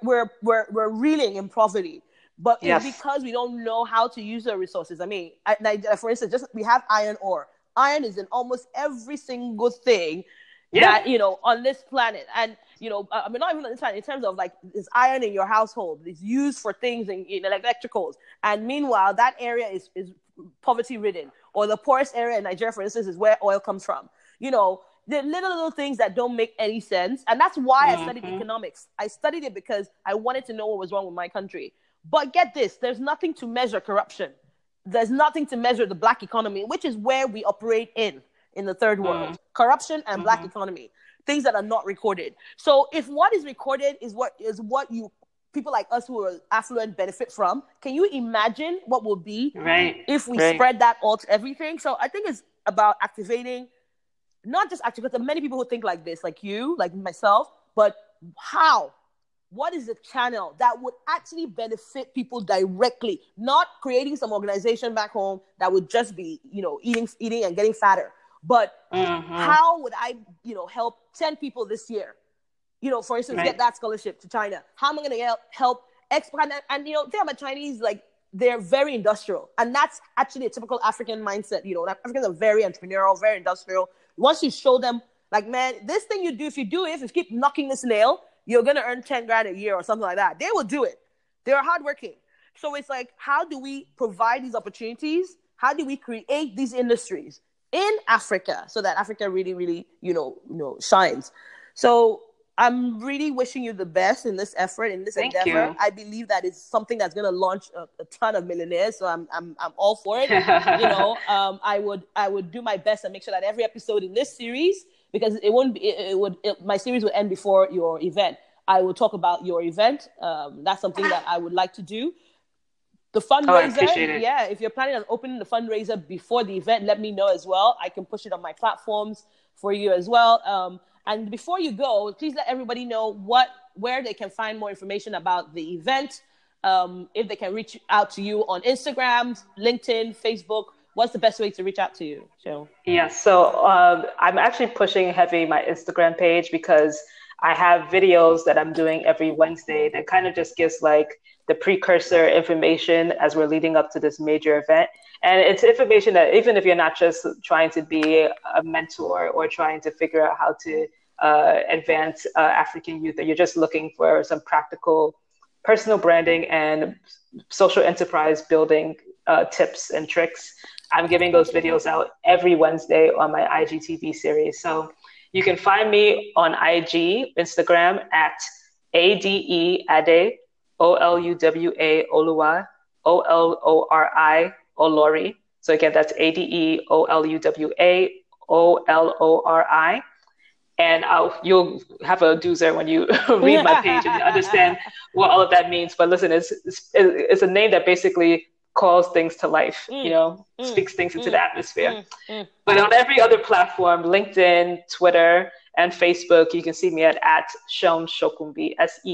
we're reeling in poverty. But it's because we don't know how to use our resources. I mean, for instance, we have iron ore. Iron is in almost every single thing that, on this planet. And, I mean, not even on this planet, in terms of like, it's iron in your household. It's used for things in electricals. And meanwhile, that area is poverty ridden. Or the poorest area in Nigeria, for instance, is where oil comes from. The little things that don't make any sense. And that's why I studied economics. I studied it because I wanted to know what was wrong with my country. But get this, there's nothing to measure corruption. There's nothing to measure the black economy, which is where we operate in the third world. Corruption and black economy, things that are not recorded. So if what is recorded is what you people like us who are affluent benefit from, can you imagine what will be if we spread that all to everything? So I think it's about activating, not just activating, there are many people who think like this, like you, like myself, but how? What is the channel that would actually benefit people directly? Not creating some organization back home that would just be, eating and getting fatter. But how would I, help 10 people this year? For instance, get that scholarship to China. How am I going to help expand? And think about Chinese, like, they're very industrial. And that's actually a typical African mindset. Africans are very entrepreneurial, very industrial. Once you show them, like, man, this thing you do, if you keep knocking this nail, you're going to earn 10 grand a year or something like that. They will do it. They're hardworking. So it's like, how do we provide these opportunities? How do we create these industries in Africa so that Africa really, really, shines? So I'm really wishing you the best in this effort, in this endeavor. I believe that it's something that's going to launch a ton of millionaires. So I'm all for it. I would do my best and make sure that every episode in this series, because my series would end before your event, I will talk about your event. That's something that I would like to do. The fundraiser, if you're planning on opening the fundraiser before the event, let me know as well. I can push it on my platforms for you as well. And before you go, please let everybody know where they can find more information about the event. If they can reach out to you on Instagram, LinkedIn, Facebook. What's the best way to reach out to you, Cheryl? Yeah, so I'm actually pushing heavy my Instagram page because I have videos that I'm doing every Wednesday that kind of just gives like the precursor information as we're leading up to this major event. And it's information that even if you're not just trying to be a mentor or trying to figure out how to advance African youth, that you're just looking for some practical personal branding and social enterprise building tips and tricks, I'm giving those videos out every Wednesday on my IGTV series. So you can find me on IG, Instagram at ADE Ade, OLUWA Oluwa, OLORI Olori. So again, that's ADE OLUWA OLORI. And you'll have a doozer when you read my page and understand what all of that means. But listen, it's a name that basically calls things to life, speaks things into the atmosphere. But on every other platform, LinkedIn, Twitter, and Facebook, you can see me at Seun Shokunbi,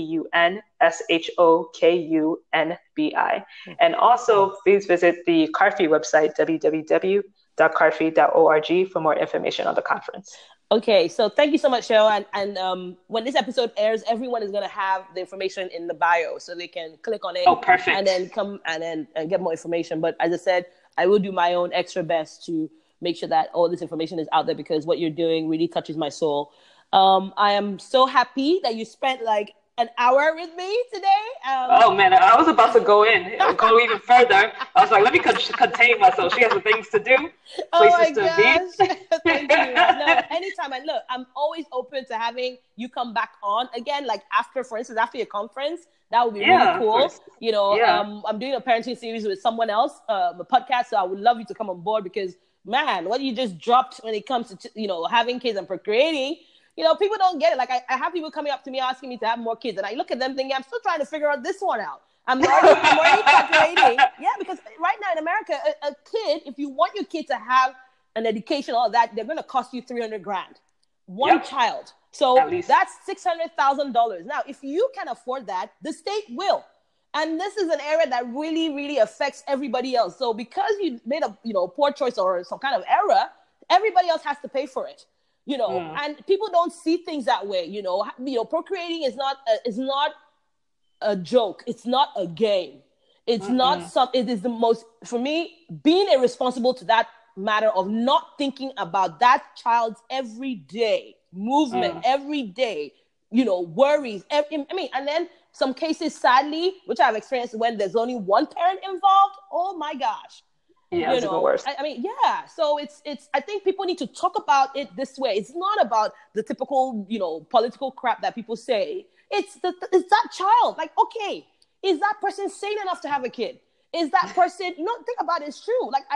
SeunShokunbi. And also, please visit the CARFI website, www.carfi.org, for more information on the conference. Okay, so thank you so much, Cheryl. And when this episode airs, everyone is going to have the information in the bio, so they can click on it. Oh, perfect. And then come and get more information. But as I said, I will do my own extra best to make sure that all this information is out there, because what you're doing really touches my soul. I am so happy that you spent like an hour with me today. Oh man, I was about to go even further. I was like, let me contain myself. She has the things to do, Oh places my to gosh. Thank you. No, be. anytime. And look, I'm always open to having you come back on again, like after, for instance, after your conference. That would be really Yeah, of cool. course. You know, Yeah. I'm doing a parenting series with someone else, a podcast. So I would love you to come on board because, man, what you just dropped when it comes to, having kids and procreating, people don't get it. Like I have people coming up to me asking me to have more kids. And I look at them thinking, I'm still trying to figure out this one out. I'm already calculating. Yeah, because right now in America, a kid, if you want your kid to have an education, all that, they're going to cost you $300,000. One child. So that's $600,000. Now, if you can afford that, the state will. And this is an area that really, really affects everybody else. So because you made a poor choice or some kind of error, everybody else has to pay for it. And people don't see things that way. Procreating is not a joke. It's not a game. It's not it is the most, for me, being irresponsible to that matter of not thinking about that child's everyday movement, every day, worries. And then some cases, sadly, which I've experienced when there's only one parent involved. Oh my gosh. Yeah, it's even worse. So it's. I think people need to talk about it this way. It's not about the typical, political crap that people say. It's that child. Like, okay, is that person sane enough to have a kid? Is that person? Think about it. It's true. Like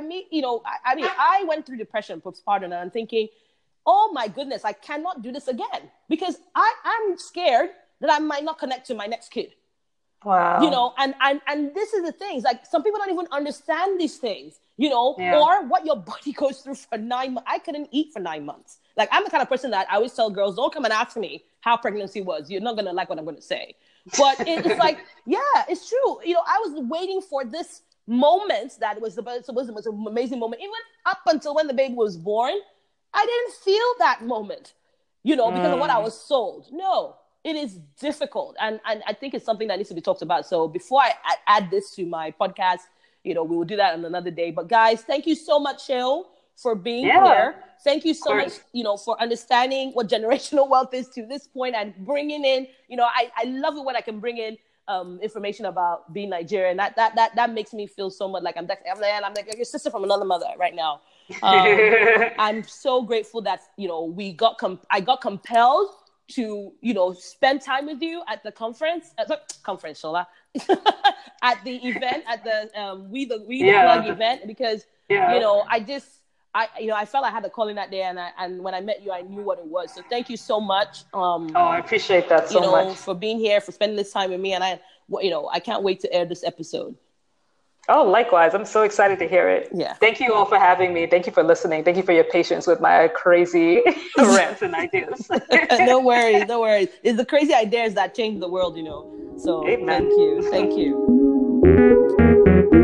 I went through depression, postpartum, and I'm thinking, oh my goodness, I cannot do this again because I'm scared that I might not connect to my next kid. Wow. And this is the things, like some people don't even understand these things, or what your body goes through for 9 months. I couldn't eat for 9 months. Like I'm the kind of person that I always tell girls, don't come and ask me how pregnancy was. You're not going to like what I'm going to say. But it's like, yeah, it's true. I was waiting for this moment that was supposed to be an amazing moment. Even up until when the baby was born, I didn't feel that moment, because of what I was sold. No. It is difficult, and I think it's something that needs to be talked about. So before I add this to my podcast, we will do that on another day. But guys, thank you so much, Cheryl, for being here. Thank you so much, for understanding what generational wealth is to this point and bringing in, I love it when I can bring in information about being Nigerian. That makes me feel so much like I'm like your sister from another mother right now. I'm so grateful that I got compelled to spend time with you at the conference, Shola, at the event, at the We the Plug event, because I felt I had a calling that day, and when I met you, I knew what it was. So thank you so much. I appreciate that so much for being here, for spending this time with me, and I can't wait to air this episode. Oh, likewise. I'm so excited to hear it. Yeah. Thank you all for having me. Thank you for listening. Thank you for your patience with my crazy rants and ideas. No worries. It's the crazy ideas that change the world, So Amen. Thank you.